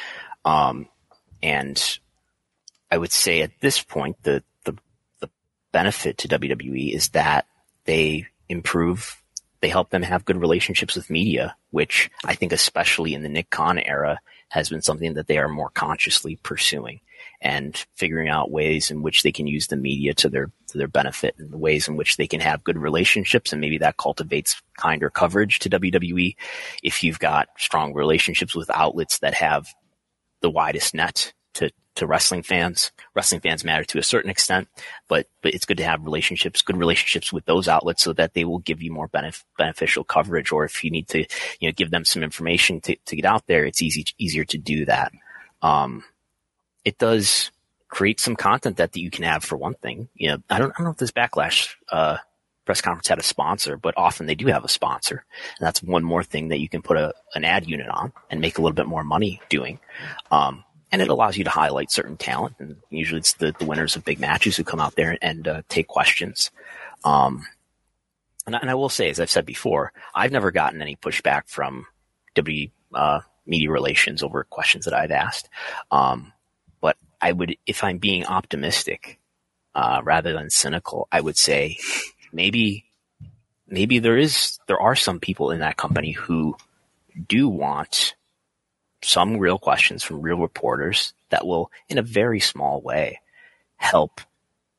And I would say at this point, the benefit to WWE is that they help them have good relationships with media, which I think especially in the Nick Khan era has been something that they are more consciously pursuing and figuring out ways in which they can use the media to their benefit, and the ways in which they can have good relationships. And maybe that cultivates kinder coverage to WWE. If you've got strong relationships with outlets that have the widest net to wrestling fans matter to a certain extent, but it's good to have good relationships with those outlets so that they will give you more beneficial coverage. Or if you need to, give them some information to get out there, it's easier to do that. It does create some content that you can have, for one thing. I don't know if this Backlash press conference had a sponsor, but often they do have a sponsor. And that's one more thing that you can put an ad unit on and make a little bit more money doing. And it allows you to highlight certain talent. And usually it's the winners of big matches who come out there and take questions. And I will say, as I've said before, I've never gotten any pushback from media relations over questions that I've asked. But I would, if I'm being optimistic, rather than cynical, I would say maybe there are some people in that company who do want some real questions from real reporters that will, in a very small way, help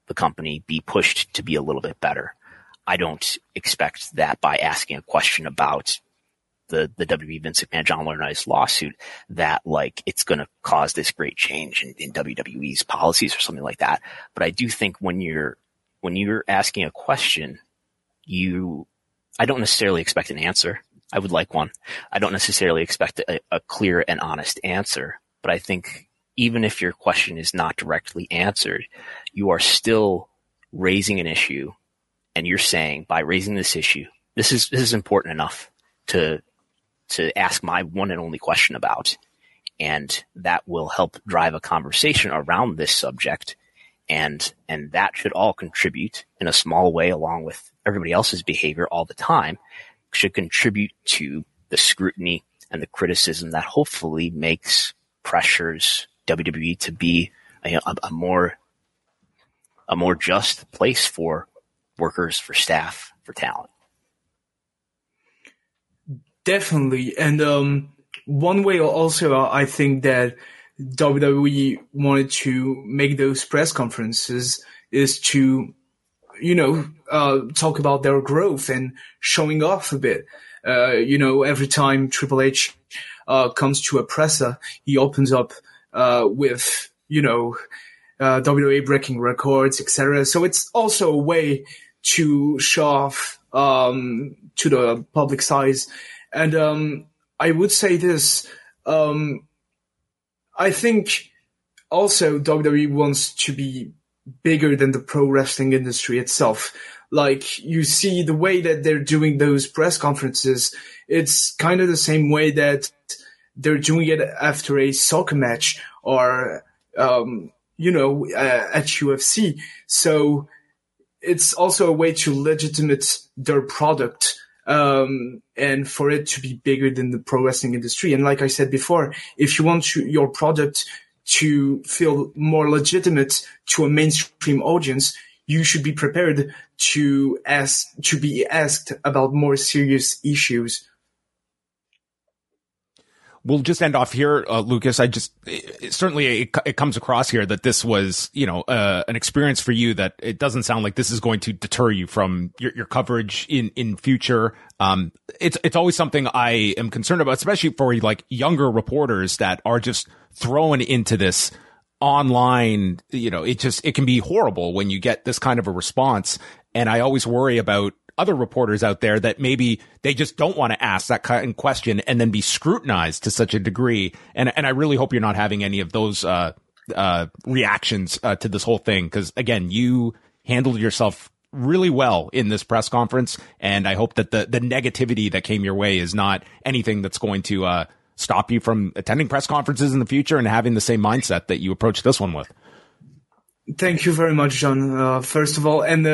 the company be pushed to be a little bit better. I don't expect that by asking a question about the WWE Vince McMahon, John Laurinaitis lawsuit, that like it's going to cause this great change in WWE's policies or something like that. But I do think when you're asking a question, I don't necessarily expect an answer. I would like one. I don't necessarily expect a clear and honest answer, but I think even if your question is not directly answered, you are still raising an issue. And you're saying, by raising this issue, this is important enough to ask my one and only question about. And that will help drive a conversation around this subject. And that should all contribute in a small way, along with everybody else's behavior all the time, should contribute to the scrutiny and the criticism that hopefully pressures WWE to be a more just place for workers, for staff, for talent. Definitely. And one way also I think that WWE wanted to make those press conferences is to, talk about their growth and showing off a bit. Every time Triple H comes to a presser, he opens up with, WWE breaking records, etc. So it's also a way to show off to the public size. And I would say this, I think also WWE wants to be bigger than the pro wrestling industry itself. Like, you see the way that they're doing those press conferences, it's kind of the same way that they're doing it after a soccer match or, at UFC. So it's also a way to legitimate their product, and for it to be bigger than the pro wrestling industry. And like I said before, if you want your product to feel more legitimate to a mainstream audience, you should be prepared to be asked about more serious issues. We'll just end off here, Lucas. It comes across here that this was, an experience for you that it doesn't sound like this is going to deter you from your coverage in future. It's always something I am concerned about, especially for like younger reporters that are just thrown into this online. It can be horrible when you get this kind of a response. And I always worry about other reporters out there that maybe they just don't want to ask that kind of question and then be scrutinized to such a degree. And I really hope you're not having any of those reactions to this whole thing, because again, you handled yourself really well in this press conference, and I hope that the negativity that came your way is not anything that's going to stop you from attending press conferences in the future and having the same mindset that you approached this one with. Thank you very much, John, first of all. And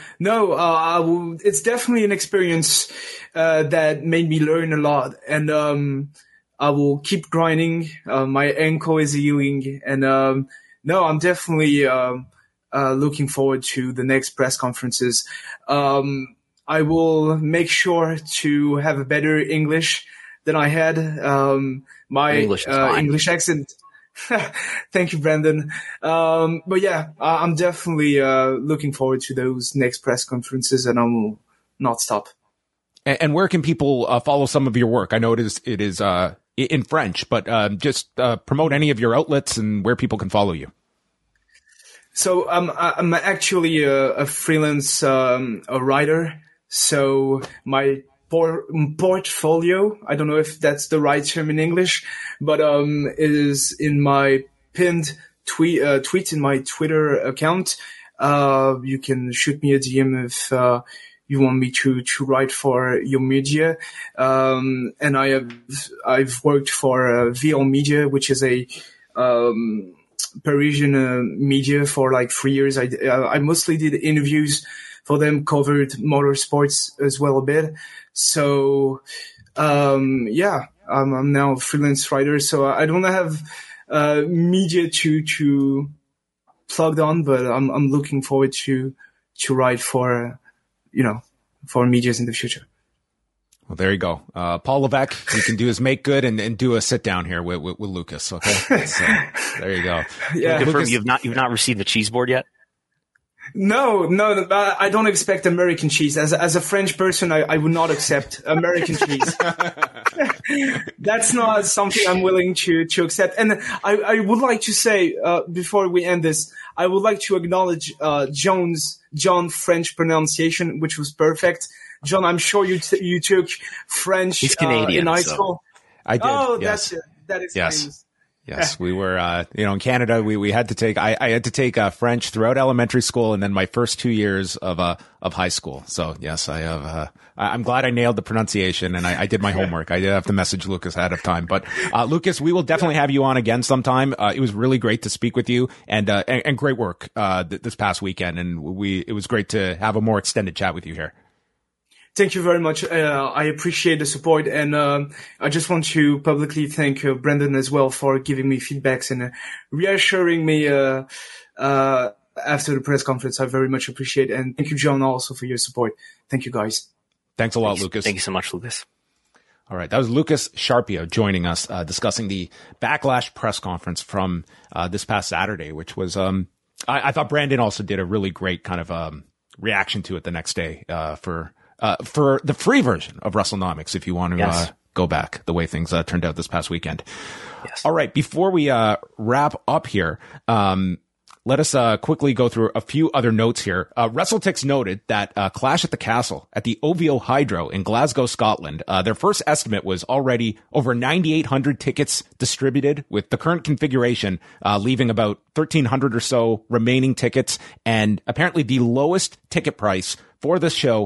it's definitely an experience that made me learn a lot. And I will keep grinding. My ankle is healing. And I'm definitely looking forward to the next press conferences. I will make sure to have a better English than I had. My English accent. Thank you, Brandon. But yeah, I'm definitely looking forward to those next press conferences, and I will not stop. And where can people follow some of your work? I know it is in French, but just promote any of your outlets and where people can follow you. So I'm actually a freelance writer. So my portfolio, I don't know if that's the right term in English, but is in my pinned tweet in my Twitter account. You can shoot me a DM if you want me to write for your media. And I've worked for VL Media, which is a Parisian media, for like 3 years. I mostly did interviews for them, covered motorsports as well a bit. So, I'm now a freelance writer, so I don't have media to plug on, but I'm looking forward to write for medias in the future. Well, there you go. Paul Levesque, you can do is make good and do a sit down here with Lucas. Okay. So, there you go. Yeah. Lucas, you've not received the cheese board yet? No, I don't expect American cheese. As a French person, I would not accept American cheese. That's not something I'm willing to accept. And I would like to say, before we end this, I would like to acknowledge John French pronunciation, which was perfect. John, I'm sure you took French He's Canadian, in high school. I did. Oh, yes. that is yes. famous. Yes, we were, in Canada, we had to take, I had to take French throughout elementary school and then my first 2 years of high school. So yes, I have, I'm glad I nailed the pronunciation and I did my homework. I did have to message Lucas ahead of time, but, Lucas, we will definitely have you on again sometime. It was really great to speak with you and great work, this past weekend. And it was great to have a more extended chat with you here. Thank you very much. I appreciate the support, and I just want to publicly thank Brandon as well for giving me feedbacks and reassuring me after the press conference. I very much appreciate it, and thank you, John, also for your support. Thank you, guys. Thanks a lot, Lucas. Thank you so much, Lucas. All right, that was Lucas Sharpio joining us, discussing the Backlash press conference from this past Saturday, which was I thought Brandon also did a really great kind of reaction to it the next day for the free version of WrestleNomics, if you want to go back the way things turned out this past weekend. Yes. All right. Before we wrap up here, let us quickly go through a few other notes here. WrestleTix noted that Clash at the Castle at the OVO Hydro in Glasgow, Scotland, their first estimate was already over 9,800 tickets distributed, with the current configuration leaving about 1,300 or so remaining tickets, and apparently the lowest ticket price for this show,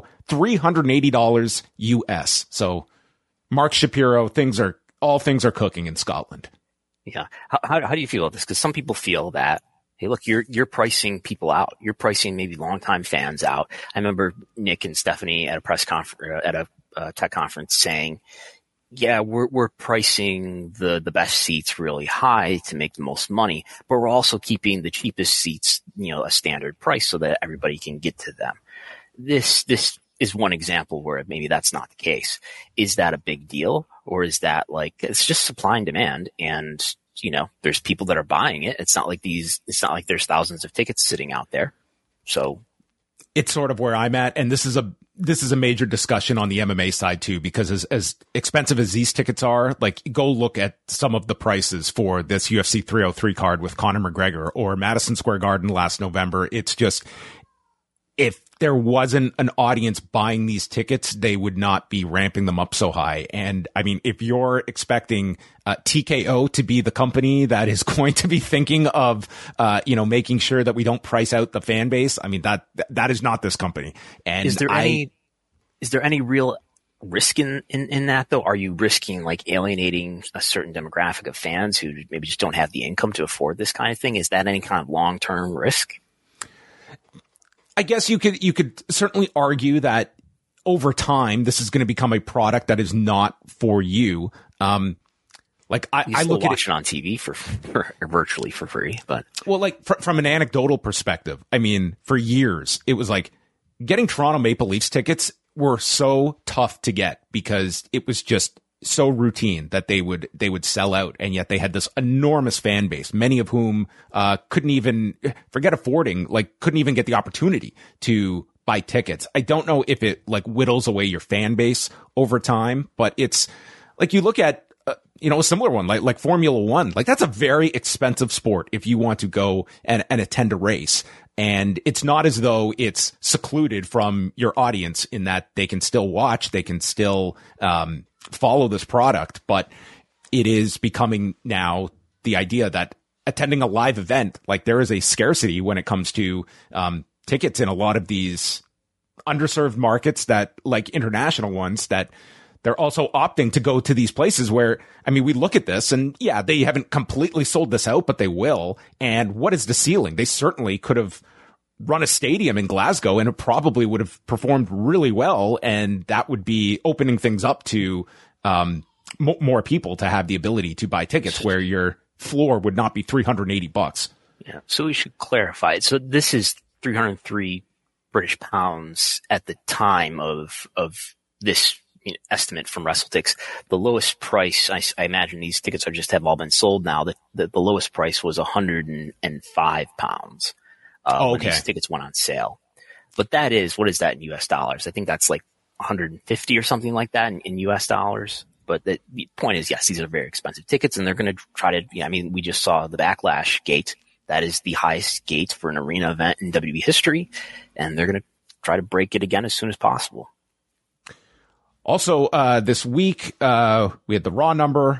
$380 US. So, Mark Shapiro, all things are cooking in Scotland. Yeah. How do you feel about this? Because some people feel that, hey, look, you're pricing people out. You're pricing maybe longtime fans out. I remember Nick and Stephanie at a press conference, at a tech conference, saying, yeah, we're pricing the best seats really high to make the most money, but we're also keeping the cheapest seats, a standard price so that everybody can get to them. This is one example where maybe that's not the case. Is that a big deal, or is that it's just supply and demand, and there's people that are buying it. It's not like there's thousands of tickets sitting out there. So it's sort of where I'm at, and this is a major discussion on the MMA side too, because as expensive as these tickets are, go look at some of the prices for this UFC 303 card with Conor McGregor or Madison Square Garden last November. It's just, if there wasn't an audience buying these tickets, they would not be ramping them up so high. And I mean, if you're expecting TKO to be the company that is going to be thinking of, making sure that we don't price out the fan base, I mean, that is not this company. And is there any real risk in that though? Are you risking alienating a certain demographic of fans who maybe just don't have the income to afford this kind of thing? Is that any kind of long-term risk? I guess you could certainly argue that over time, this is going to become a product that is not for you. I look at it on TV for virtually for free, but from an anecdotal perspective, I mean, for years it was getting Toronto Maple Leafs tickets were so tough to get because it was just so routine that they would sell out, and yet they had this enormous fan base, many of whom couldn't even couldn't even get the opportunity to buy tickets. I don't know if it whittles away your fan base over time, but it's you look at a similar one like Formula One. That's a very expensive sport if you want to go and attend a race. And it's not as though it's secluded from your audience in that they can still watch, they can still follow this product, but it is becoming now the idea that attending a live event, there is a scarcity when it comes to tickets in a lot of these underserved markets that international ones, that they're also opting to go to these places where, I mean, we look at this and yeah, they haven't completely sold this out, but they will. And what is the ceiling? They certainly could have run a stadium in Glasgow and it probably would have performed really well. And that would be opening things up to more people to have the ability to buy tickets where your floor would not be $380. Yeah. So we should clarify. So this is 303 British pounds at the time of this estimate from WrestleTix. The lowest price, I imagine these tickets have all been sold now. The lowest price was 105 pounds. when these tickets went on sale. But what is that in US dollars? I think that's like 150 or something like that in US dollars. But the point is, yes, these are very expensive tickets, and they're going to try to, we just saw the Backlash gate. That is the highest gate for an arena event in WWE history, and they're going to try to break it again as soon as possible. Also, this week, we had the Raw number,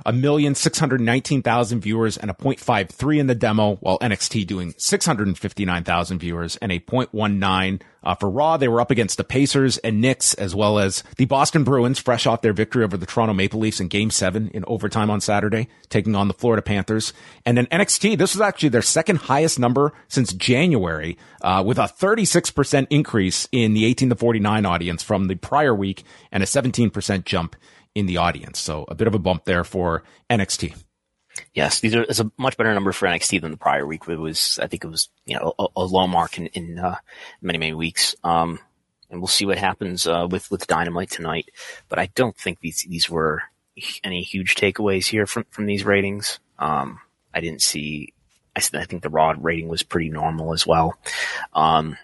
1,619,000 viewers and a 0.53 in the demo, while NXT doing 659,000 viewers and a 0.19. For Raw, they were up against the Pacers and Knicks, as well as the Boston Bruins, fresh off their victory over the Toronto Maple Leafs in Game 7 in overtime on Saturday, taking on the Florida Panthers. And then NXT, this was actually their second highest number since January, with a 36% increase in the 18 to 49 audience from the prior week and a 17% jump in the audience. So a bit of a bump there for NXT. Yes, it's a much better number for NXT than the prior week. I think it was, a low mark in many, many weeks. And we'll see what happens, with Dynamite tonight. But I don't think these were any huge takeaways here from these ratings. I think the Raw rating was pretty normal as well. And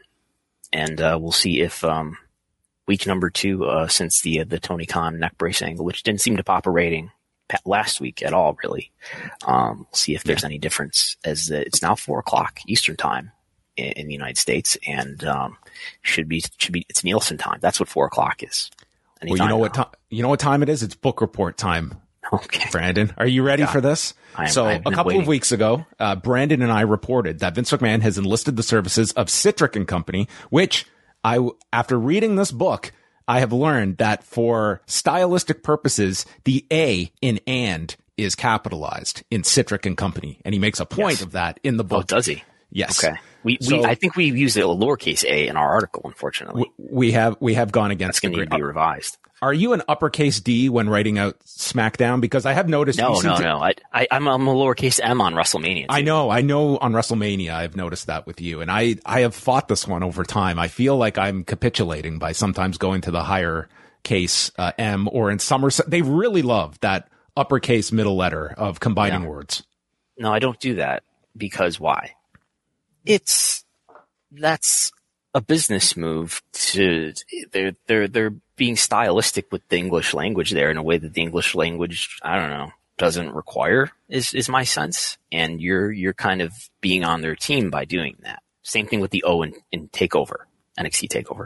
we'll see if, week number 2, since the Tony Khan neck brace angle, which didn't seem to pop a rating last week at all, really. See if there's any difference, as it's now 4:00 Eastern time in the United States, and should be it's Nielsen time. That's what 4:00 is. Well, you know what time it is? It's book report time. Okay, Brandon, are you ready for this? A couple of weeks ago, Brandon and I reported that Vince McMahon has enlisted the services of Citric & Company, which after reading this book, I have learned that for stylistic purposes, the A in "and" is capitalized in Citric & Company. And he makes a point of that in the book. Oh, does he? Yes. Okay. I think we used a lowercase a in our article, unfortunately. We have gone against. That's going to be revised. Are you an uppercase D when writing out SmackDown? Because I have noticed. No. I'm a lowercase m on WrestleMania too. I know on WrestleMania I've noticed that with you, and I have fought this one over time. I feel like I'm capitulating by sometimes going to the higher case M, or in Somerset. They really love that uppercase middle letter of combining words. No, I don't do that, because why? That's a business move. They're being stylistic with the English language there in a way that the English language, I don't know, doesn't require, is my sense. And you're kind of being on their team by doing that. Same thing with the O in TakeOver, NXT TakeOver.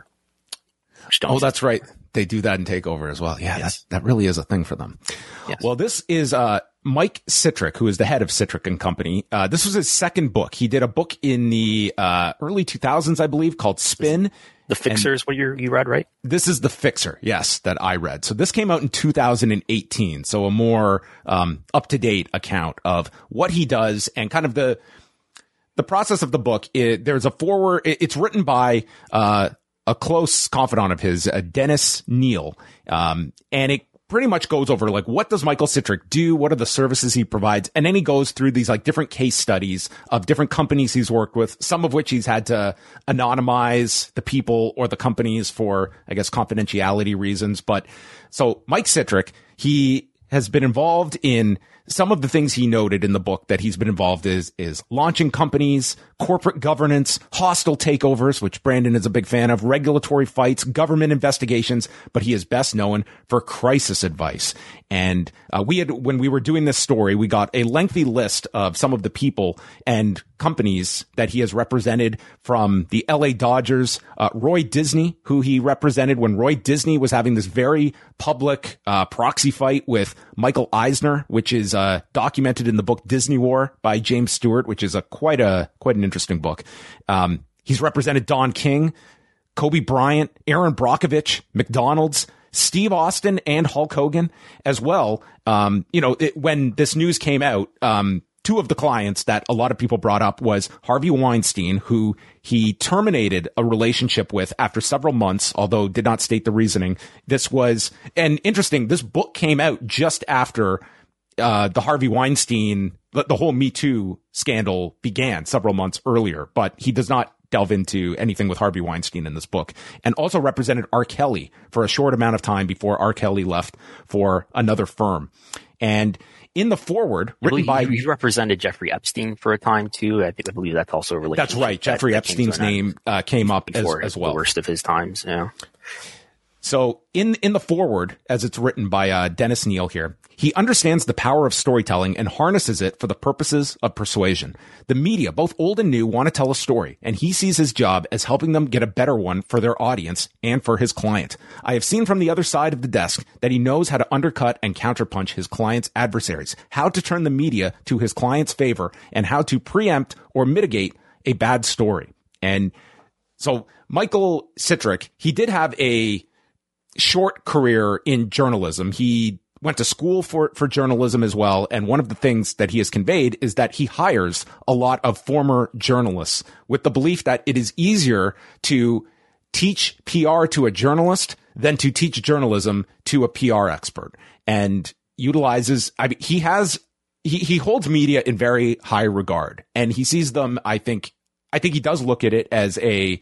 Oh, that's right. They do that in TakeOver as well. Yeah, yes. that really is a thing for them. Yes. Well, this is Mike Citric, who is the head of Citric & Company. This was his second book. He did a book in the early 2000s, I believe, called Spin. The Fixer is what you read, right? This is The Fixer, yes, that I read. So this came out in 2018. So a more up-to-date account of what he does and kind of the process of the book. There's a foreword. It's written by a close confidant of his, Dennis Neal. And it pretty much goes over like, what does Michael Citric do? What are the services he provides? And then he goes through these like different case studies of different companies he's worked with, some of which he's had to anonymize the people or the companies for, I guess, confidentiality reasons. But so Mike Citric, he has been involved in some of the things he noted in the book that he's been involved is launching companies, corporate governance, hostile takeovers, which Brandon is a big fan of, regulatory fights, government investigations, but he is best known for crisis advice. And when we were doing this story, we got a lengthy list of some of the people and companies that he has represented, from the LA Dodgers, Roy Disney, who he represented when Roy Disney was having this very public proxy fight with Michael Eisner, which is documented in the book Disney War by James Stewart, which is quite an interesting book. He's represented Don King, Kobe Bryant, Aaron Brockovich, McDonald's, Steve Austin, and Hulk Hogan as well. When this news came out, two of the clients that a lot of people brought up was Harvey Weinstein, who he terminated a relationship with after several months, although did not state the reasoning. This book came out just after the Harvey Weinstein, the whole Me Too scandal began several months earlier, but he does not delve into anything with Harvey Weinstein in this book, and also represented R. Kelly for a short amount of time before R. Kelly left for another firm. And in the foreword, written by... He represented Jeffrey Epstein for a time, too. I believe that's also a relationship. That's right. Jeffrey Epstein's name came up as well. The worst of his times, yeah. So in the foreword, as it's written by Dennis Neal here, he understands the power of storytelling and harnesses it for the purposes of persuasion. The media, both old and new, want to tell a story, and he sees his job as helping them get a better one for their audience and for his client. I have seen from the other side of the desk that he knows how to undercut and counterpunch his client's adversaries, how to turn the media to his client's favor, and how to preempt or mitigate a bad story. And so Michael Citrick, he did have a short career in journalism. He went to school for journalism as well. And one of the things that he has conveyed is that he hires a lot of former journalists with the belief that it is easier to teach PR to a journalist than to teach journalism to a PR expert, and utilizes, he holds media in very high regard, and he sees them. I think he does look at it as a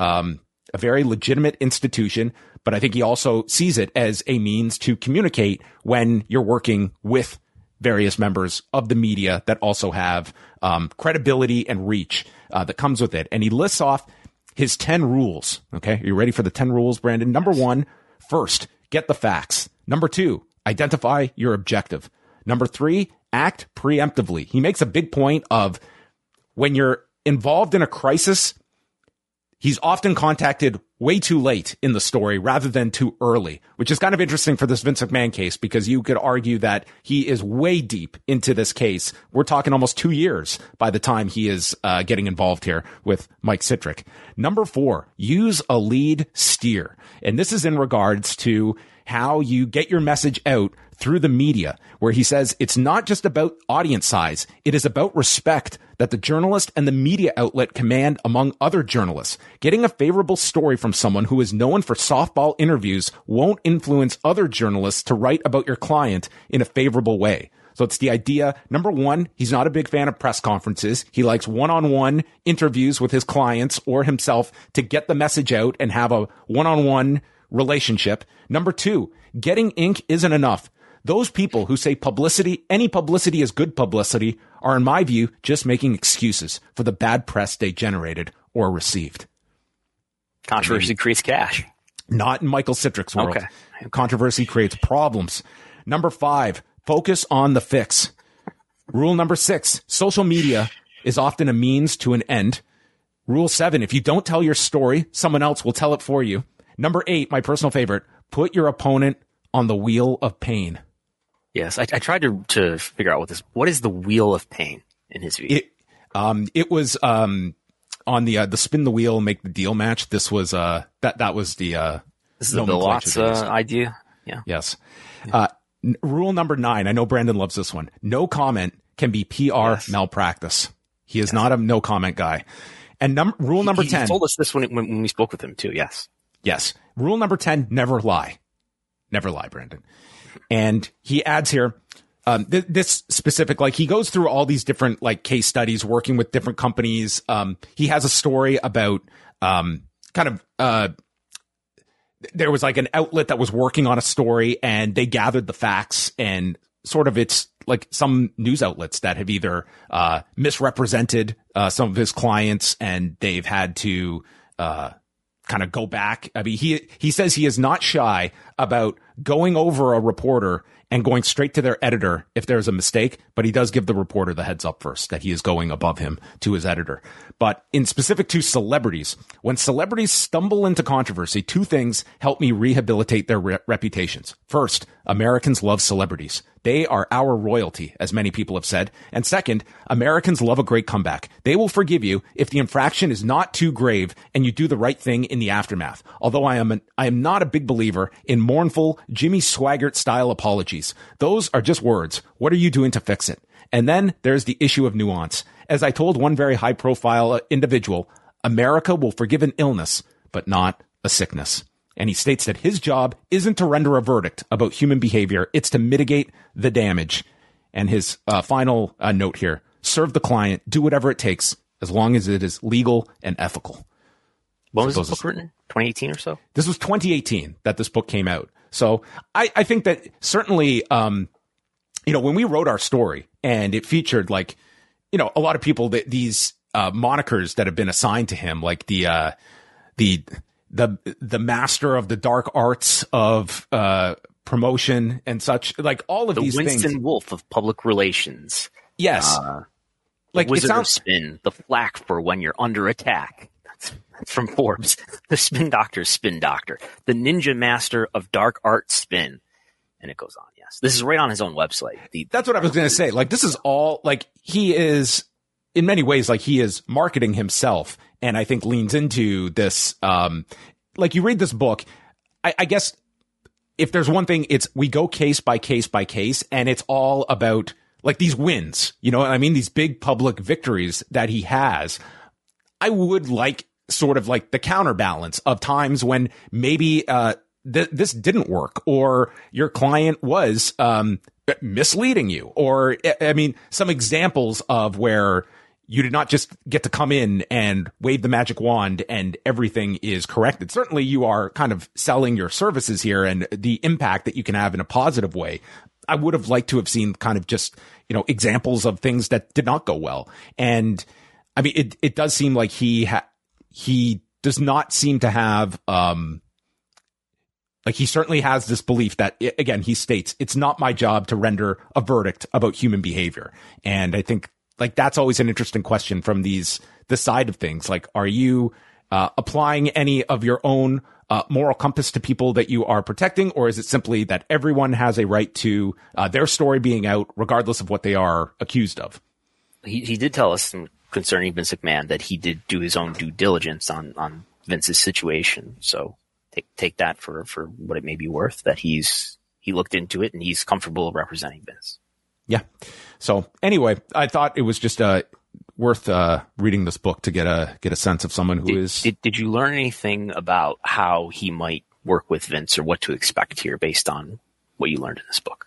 very legitimate institution, but I think he also sees it as a means to communicate when you're working with various members of the media that also have credibility and reach that comes with it. And he lists off his 10 rules. Okay, are you ready for the 10 rules, Brandon? Number 1, first, get the facts. Number 2, identify your objective. Number 3, act preemptively. He makes a big point of when you're involved in a crisis, he's often contacted way too late in the story rather than too early, which is kind of interesting for this Vince McMahon case, because you could argue that he is way deep into this case. We're talking almost 2 years by the time he is getting involved here with Mike Citrick. Number 4, use a lead steer. And this is in regards to how you get your message out through the media, where he says it's not just about audience size. It is about respect that the journalist and the media outlet command among other journalists. Getting a favorable story from someone who is known for softball interviews won't influence other journalists to write about your client in a favorable way. So it's the idea. Number 1, he's not a big fan of press conferences. He likes one-on-one interviews with his clients or himself to get the message out and have a one-on-one relationship. Number 2, getting ink isn't enough. Those people who say any publicity is good publicity, are, in my view, just making excuses for the bad press they generated or received. Controversy creates cash. Not in Michael Citrick's world. Okay. Controversy creates problems. Number 5, focus on the fix. Rule number 6, social media is often a means to an end. Rule 7, if you don't tell your story, someone else will tell it for you. Number 8, my personal favorite, put your opponent on the wheel of pain. Yes, I tried to figure out what is the wheel of pain in his view. It was on the spin the wheel, make the deal match. This was that was the this is the Bill Watts idea. Yeah. Yes. Rule number 9. I know Brandon loves this one. No comment can be PR malpractice. He is not a no comment guy. And rule number 10. He told us this when we spoke with him too. Yes. Yes. Rule number 10. Never lie. Never lie, Brandon. And he adds here, this specific, like he goes through all these different like case studies working with different companies. He has a story about there was like an outlet that was working on a story and they gathered the facts, and sort of it's like some news outlets that have either misrepresented some of his clients, and they've had to kind of go back. I mean, he says he is not shy about going over a reporter and going straight to their editor if there's a mistake, but he does give the reporter the heads up first that he is going above him to his editor. But in specific to celebrities, when celebrities stumble into controversy, 2 things help me rehabilitate their reputations. First, Americans love celebrities. They are our royalty, as many people have said. And second, Americans love a great comeback. They will forgive you if the infraction is not too grave and you do the right thing in the aftermath. Although I am not a big believer in mournful Jimmy Swaggart style apologies. Those are just words. What are you doing to fix it? And then there's the issue of nuance. As I told one very high profile individual, America will forgive an illness, but not a sickness. And he states that his job isn't to render a verdict about human behavior. It's to mitigate the damage. And his final note here, serve the client, do whatever it takes, as long as it is legal and ethical. When was this book written? 2018 or so? This was 2018 that this book came out. So I think that certainly, when we wrote our story and it featured like, a lot of people that these monikers that have been assigned to him, like the master of the dark arts of promotion and such, like all of these things. The Winston Wolfe of public relations. Yes. Like Wizard of Spin, the flak for when you're under attack. That's from Forbes. The Spin Doctor's Spin Doctor. The Ninja Master of Dark Art Spin. And it goes on, yes. This is right on his own website. That's what I was going to say. Like, this is all, like, he is, in many ways, like, he is marketing himself, and I think leans into this, like, you read this book, I guess, if there's one thing, it's we go case by case by case, and it's all about, like, these wins, you know what I mean? These big public victories that he has. I would like sort of like the counterbalance of times when maybe, this didn't work, or your client was misleading you, or some examples of where you did not just get to come in and wave the magic wand and everything is corrected. Certainly you are kind of selling your services here and the impact that you can have in a positive way. I would have liked to have seen kind of just, examples of things that did not go well. And I mean, it does seem like he does not seem to have, like he certainly has this belief that, again, he states, it's not my job to render a verdict about human behavior. And I think like that's always an interesting question from the side of things. Like, are you applying any of your own moral compass to people that you are protecting? Or is it simply that everyone has a right to their story being out regardless of what they are accused of? He did tell us concerning Vince McMahon that he did do his own due diligence on Vince's situation. So take that for what it may be worth, that he looked into it and he's comfortable representing Vince. Yeah. So anyway, I thought it was just worth reading this book to get a sense of someone who is. Did you learn anything about how he might work with Vince, or what to expect here based on what you learned in this book?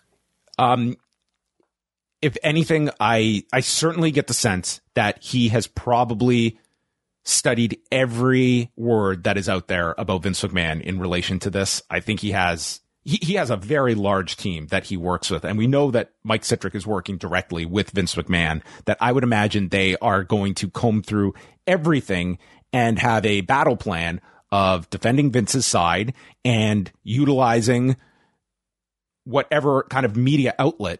If anything, I certainly get the sense that he has probably studied every word that is out there about Vince McMahon in relation to this. I think he has a very large team that he works with. And we know that Mike Citrick is working directly with Vince McMahon, that I would imagine they are going to comb through everything and have a battle plan of defending Vince's side and utilizing whatever kind of media outlet,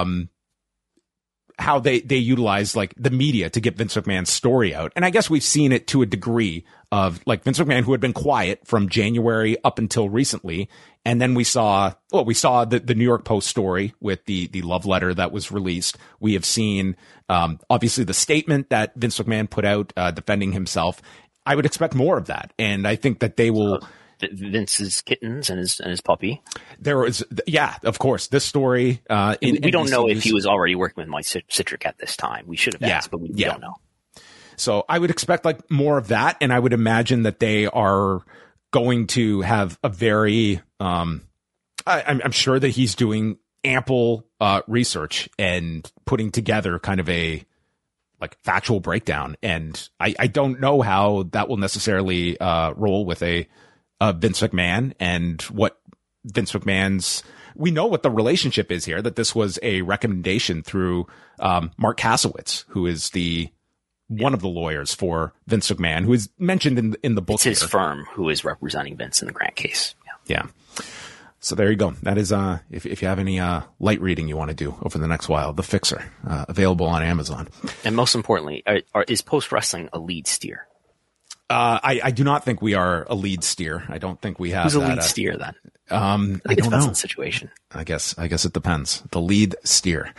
how they utilize like the media to get Vince McMahon's story out. And I guess we've seen it to a degree of like Vince McMahon, who had been quiet from January up until recently. And then we saw the New York Post story with the love letter that was released. We have seen, obviously the statement that Vince McMahon put out, defending himself. I would expect more of that. And I think that they will. Vince's kittens and his puppy. There was, yeah, of course, this story. We don't know if he was already working with Mike Citrick at this time. We should have asked, but we don't know. So I would expect like more of that, and I would imagine that they are going to have a very. I'm sure that he's doing ample research and putting together kind of a like factual breakdown, and I don't know how that will necessarily roll with a Vince McMahon and what Vince McMahon's. We know what the relationship is here, that this was a recommendation through Mark Kasowitz, who is one of the lawyers for Vince McMahon, who is mentioned in the book. It's his firm who is representing Vince in the Grant case. Yeah. So there you go. That is, if you have any light reading you want to do over the next while, The Fixer, available on Amazon. And most importantly, is Post Wrestling a lead steer? I do not think we are a lead steer. I don't think we have. Who's a lead steer then? I don't know. The situation. I guess it depends. The lead steer.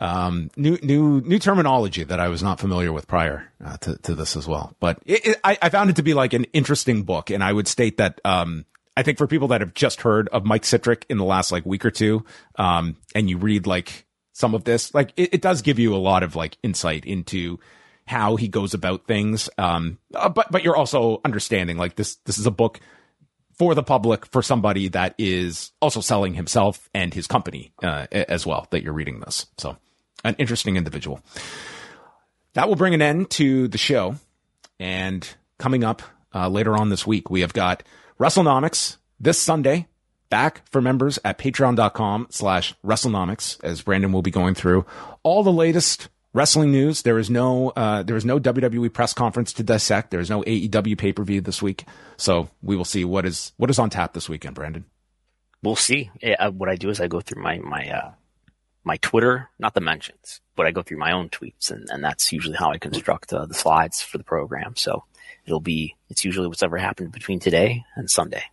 New terminology that I was not familiar with prior to this as well. But I found it to be like an interesting book, and I would state that I think for people that have just heard of Mike Citrick in the last like week or two, and you read like some of this, like it does give you a lot of like insight into how he goes about things. But you're also understanding like this is a book for the public, for somebody that is also selling himself and his company, as well, that you're reading this. So an interesting individual. that will bring an end to the show. And coming up later on this week, we have got WrestleNomics this Sunday, back for members at patreon.com/WrestleNomics, as Brandon will be going through all the latest wrestling news. There is no WWE press conference to dissect. There is no AEW pay-per-view this week. So we will see what is on tap this weekend, Brandon. We'll see. What I do is I go through my Twitter, not the mentions, but I go through my own tweets, and that's usually how I construct the slides for the program. So it's usually what's ever happened between today and Sunday.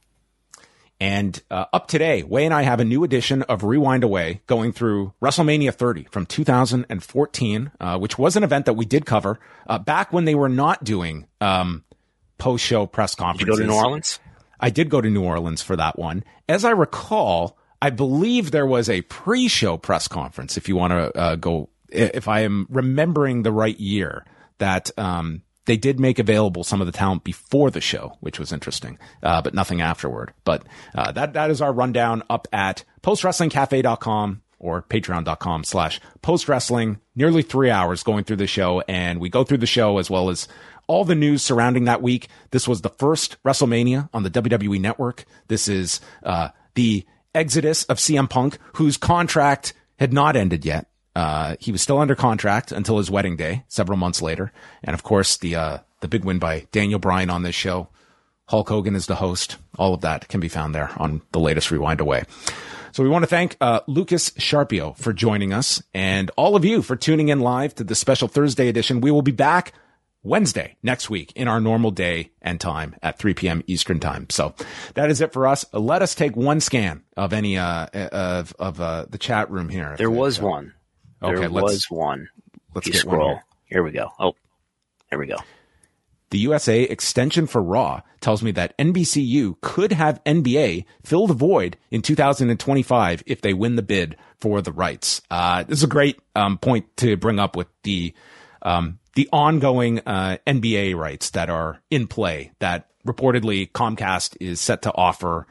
And up today, Way and I have a new edition of Rewind Away going through WrestleMania 30 from 2014, which was an event that we did cover back when they were not doing post-show press conferences. Did you go to New Orleans? I did go to New Orleans for that one. As I recall, I believe there was a pre-show press conference, if you want to go, if I am remembering the right year, that they did make available some of the talent before the show, which was interesting, but nothing afterward. But that is our rundown up at postwrestlingcafe.com or patreon.com/postwrestling. Nearly 3 hours going through the show, and we go through the show as well as all the news surrounding that week. This was the first WrestleMania on the WWE Network. This is the exodus of CM Punk, whose contract had not ended yet. He was still under contract until his wedding day, several months later. And of course, the big win by Daniel Bryan on this show. Hulk Hogan is the host. All of that can be found there on the latest Rewind Away. So we want to thank Lucas Sharpio for joining us, and all of you for tuning in live to the special Thursday edition. We will be back Wednesday next week in our normal day and time at 3 p.m. Eastern time. So that is it for us. Let us take one scan of any of the chat room here. There was one. Okay, there was one. Let's get scroll. One here we go. Oh, there we go. The USA extension for Raw tells me that NBCU could have NBA fill the void in 2025 if they win the bid for the rights. This is a great point to bring up with the ongoing NBA rights that are in play, that reportedly Comcast is set to offer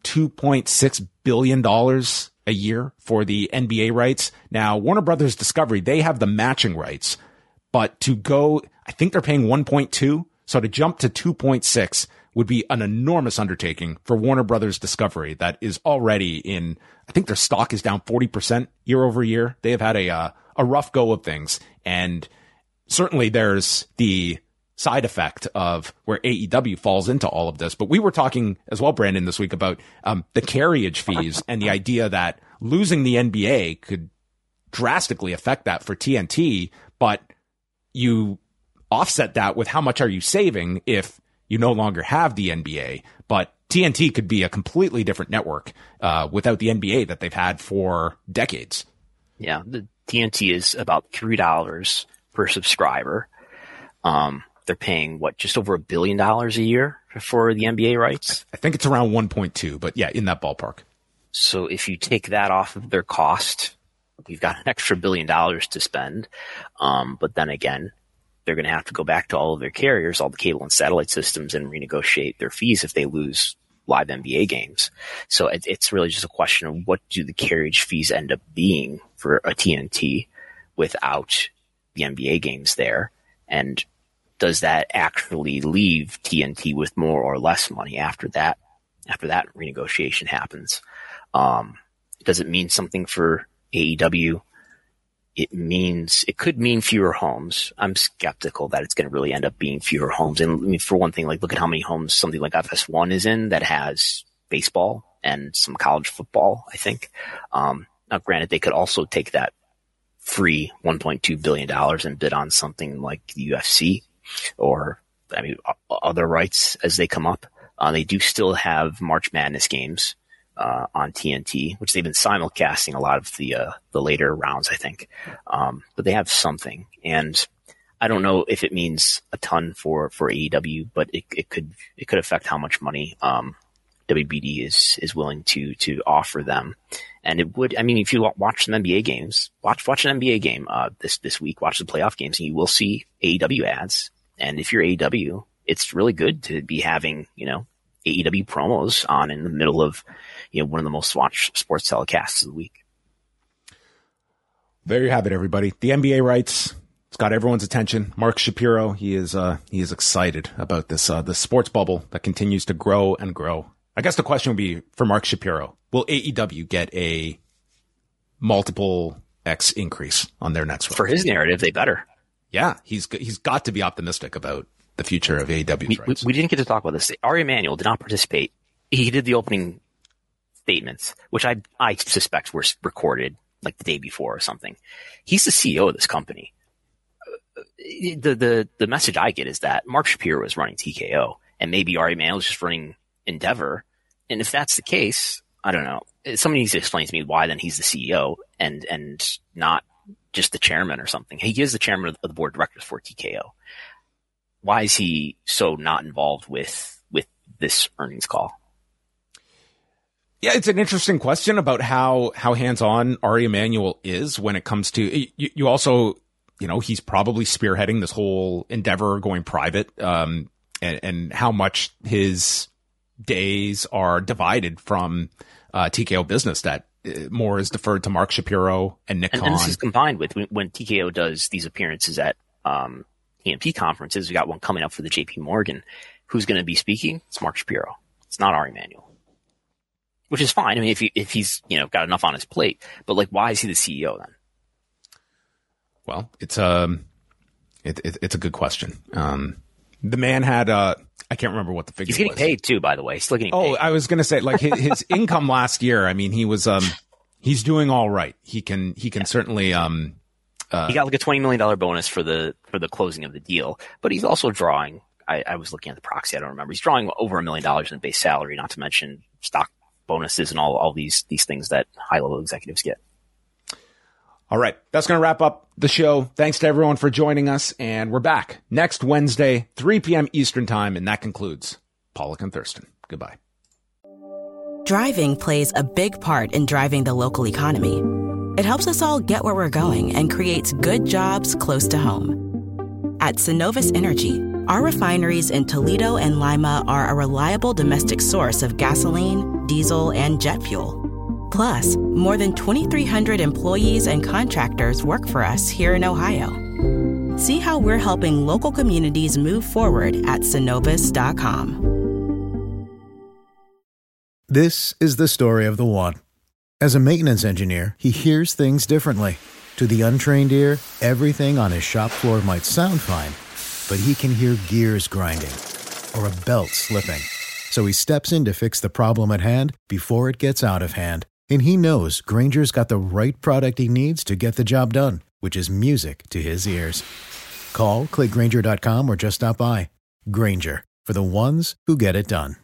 $2.6 billion a year for the NBA rights. Now, Warner Brothers Discovery, they have the matching rights, but to go, I think they're paying 1.2. So to jump to 2.6 would be an enormous undertaking for Warner Brothers Discovery that is already in, I think their stock is down 40% year over year. They have had a rough go of things. And certainly there's the side effect of where AEW falls into all of this. But we were talking as well, Brandon, this week about the carriage fees and the idea that losing the NBA could drastically affect that for TNT, but you offset that with how much are you saving if you no longer have the NBA. But TNT could be a completely different network without the NBA that they've had for decades. Yeah, the TNT is about $3 per subscriber. They're paying just over $1 billion a year for the NBA rights. I think it's around 1.2, but yeah, in that ballpark. So if you take that off of their cost, we've got an extra $1 billion to spend. But then again, they're going to have to go back to all of their carriers, all the cable and satellite systems, and renegotiate their fees if they lose live NBA games. So it's really just a question of what do the carriage fees end up being for a TNT without the NBA games there? And does that actually leave TNT with more or less money after that renegotiation happens? Does it mean something for AEW? It could mean fewer homes. I'm skeptical that it's going to really end up being fewer homes. And I mean, for one thing, look at how many homes something like FS1 is in that has baseball and some college football, I think. Now, granted, they could also take that free $1.2 billion and bid on something like the UFC or, other rights as they come up. They do still have March Madness games on TNT, which they've been simulcasting a lot of the later rounds, I think. But they have something, and I don't know if it means a ton for AEW, but it could affect how much money WBD is willing to offer them. And it would, if you watch some NBA games, watch an NBA game this week, watch the playoff games, and you will see AEW ads. And if you're AEW, it's really good to be having, AEW promos on in the middle of, one of the most watched sports telecasts of the week. There you have it, everybody. The NBA rights, It's got everyone's attention. Mark Shapiro, he is excited about this sports bubble that continues to grow and grow. I guess the question would be for Mark Shapiro, will AEW get a multiple X increase on their next run? For his narrative, they better. Yeah, he's got to be optimistic about the future of AEW. We didn't get to talk about this. Ari Emanuel did not participate. He did the opening statements, which I suspect were recorded like the day before or something. He's the CEO of this company. The message I get is that Mark Shapiro is running TKO, and maybe Ari Emanuel is just running Endeavor. And if that's the case, I don't know. Somebody needs to explain to me why then he's the CEO and not just the chairman or something. He is the chairman of the board of directors for TKO. Why is he so not involved with this earnings call? Yeah, it's an interesting question about how hands-on Ari Emanuel is when it comes to, you also, he's probably spearheading this whole Endeavor going private, and how much his days are divided from TKO business, that more is deferred to Mark Shapiro and Nick Khan. And this is combined with when TKO does these appearances at EMP conferences. We got one coming up for the JP Morgan. Who's going to be speaking? It's Mark Shapiro. It's not Ari Emanuel, which is fine. I mean, if he's got enough on his plate, but like, why is he the CEO then? Well, it's a good question. The man had I can't remember what the figure was. He's getting paid too, by the way. He's still getting paid. Oh, I was going to say, like, his income last year, I mean, he was, he's doing all right. He can certainly, he got like a $20 million bonus for the closing of the deal, but he's also drawing, I was looking at the proxy, I don't remember. He's drawing over $1 million in base salary, not to mention stock bonuses and all these things that high level executives get. All right. That's going to wrap up the show. Thanks to everyone for joining us. And we're back next Wednesday, 3 p.m. Eastern time. And that concludes Pollock and Thurston. Goodbye. Driving plays a big part in driving the local economy. It helps us all get where we're going and creates good jobs close to home. At Synovus Energy, our refineries in Toledo and Lima are a reliable domestic source of gasoline, diesel, and jet fuel. Plus, more than 2,300 employees and contractors work for us here in Ohio. See how we're helping local communities move forward at Synovus.com. This is the story of the one. As a maintenance engineer, he hears things differently. To the untrained ear, everything on his shop floor might sound fine, but he can hear gears grinding or a belt slipping. So he steps in to fix the problem at hand before it gets out of hand. And he knows Grainger's got the right product he needs to get the job done, which is music to his ears. Call, click Grainger.com, or just stop by. Grainger, for the ones who get it done.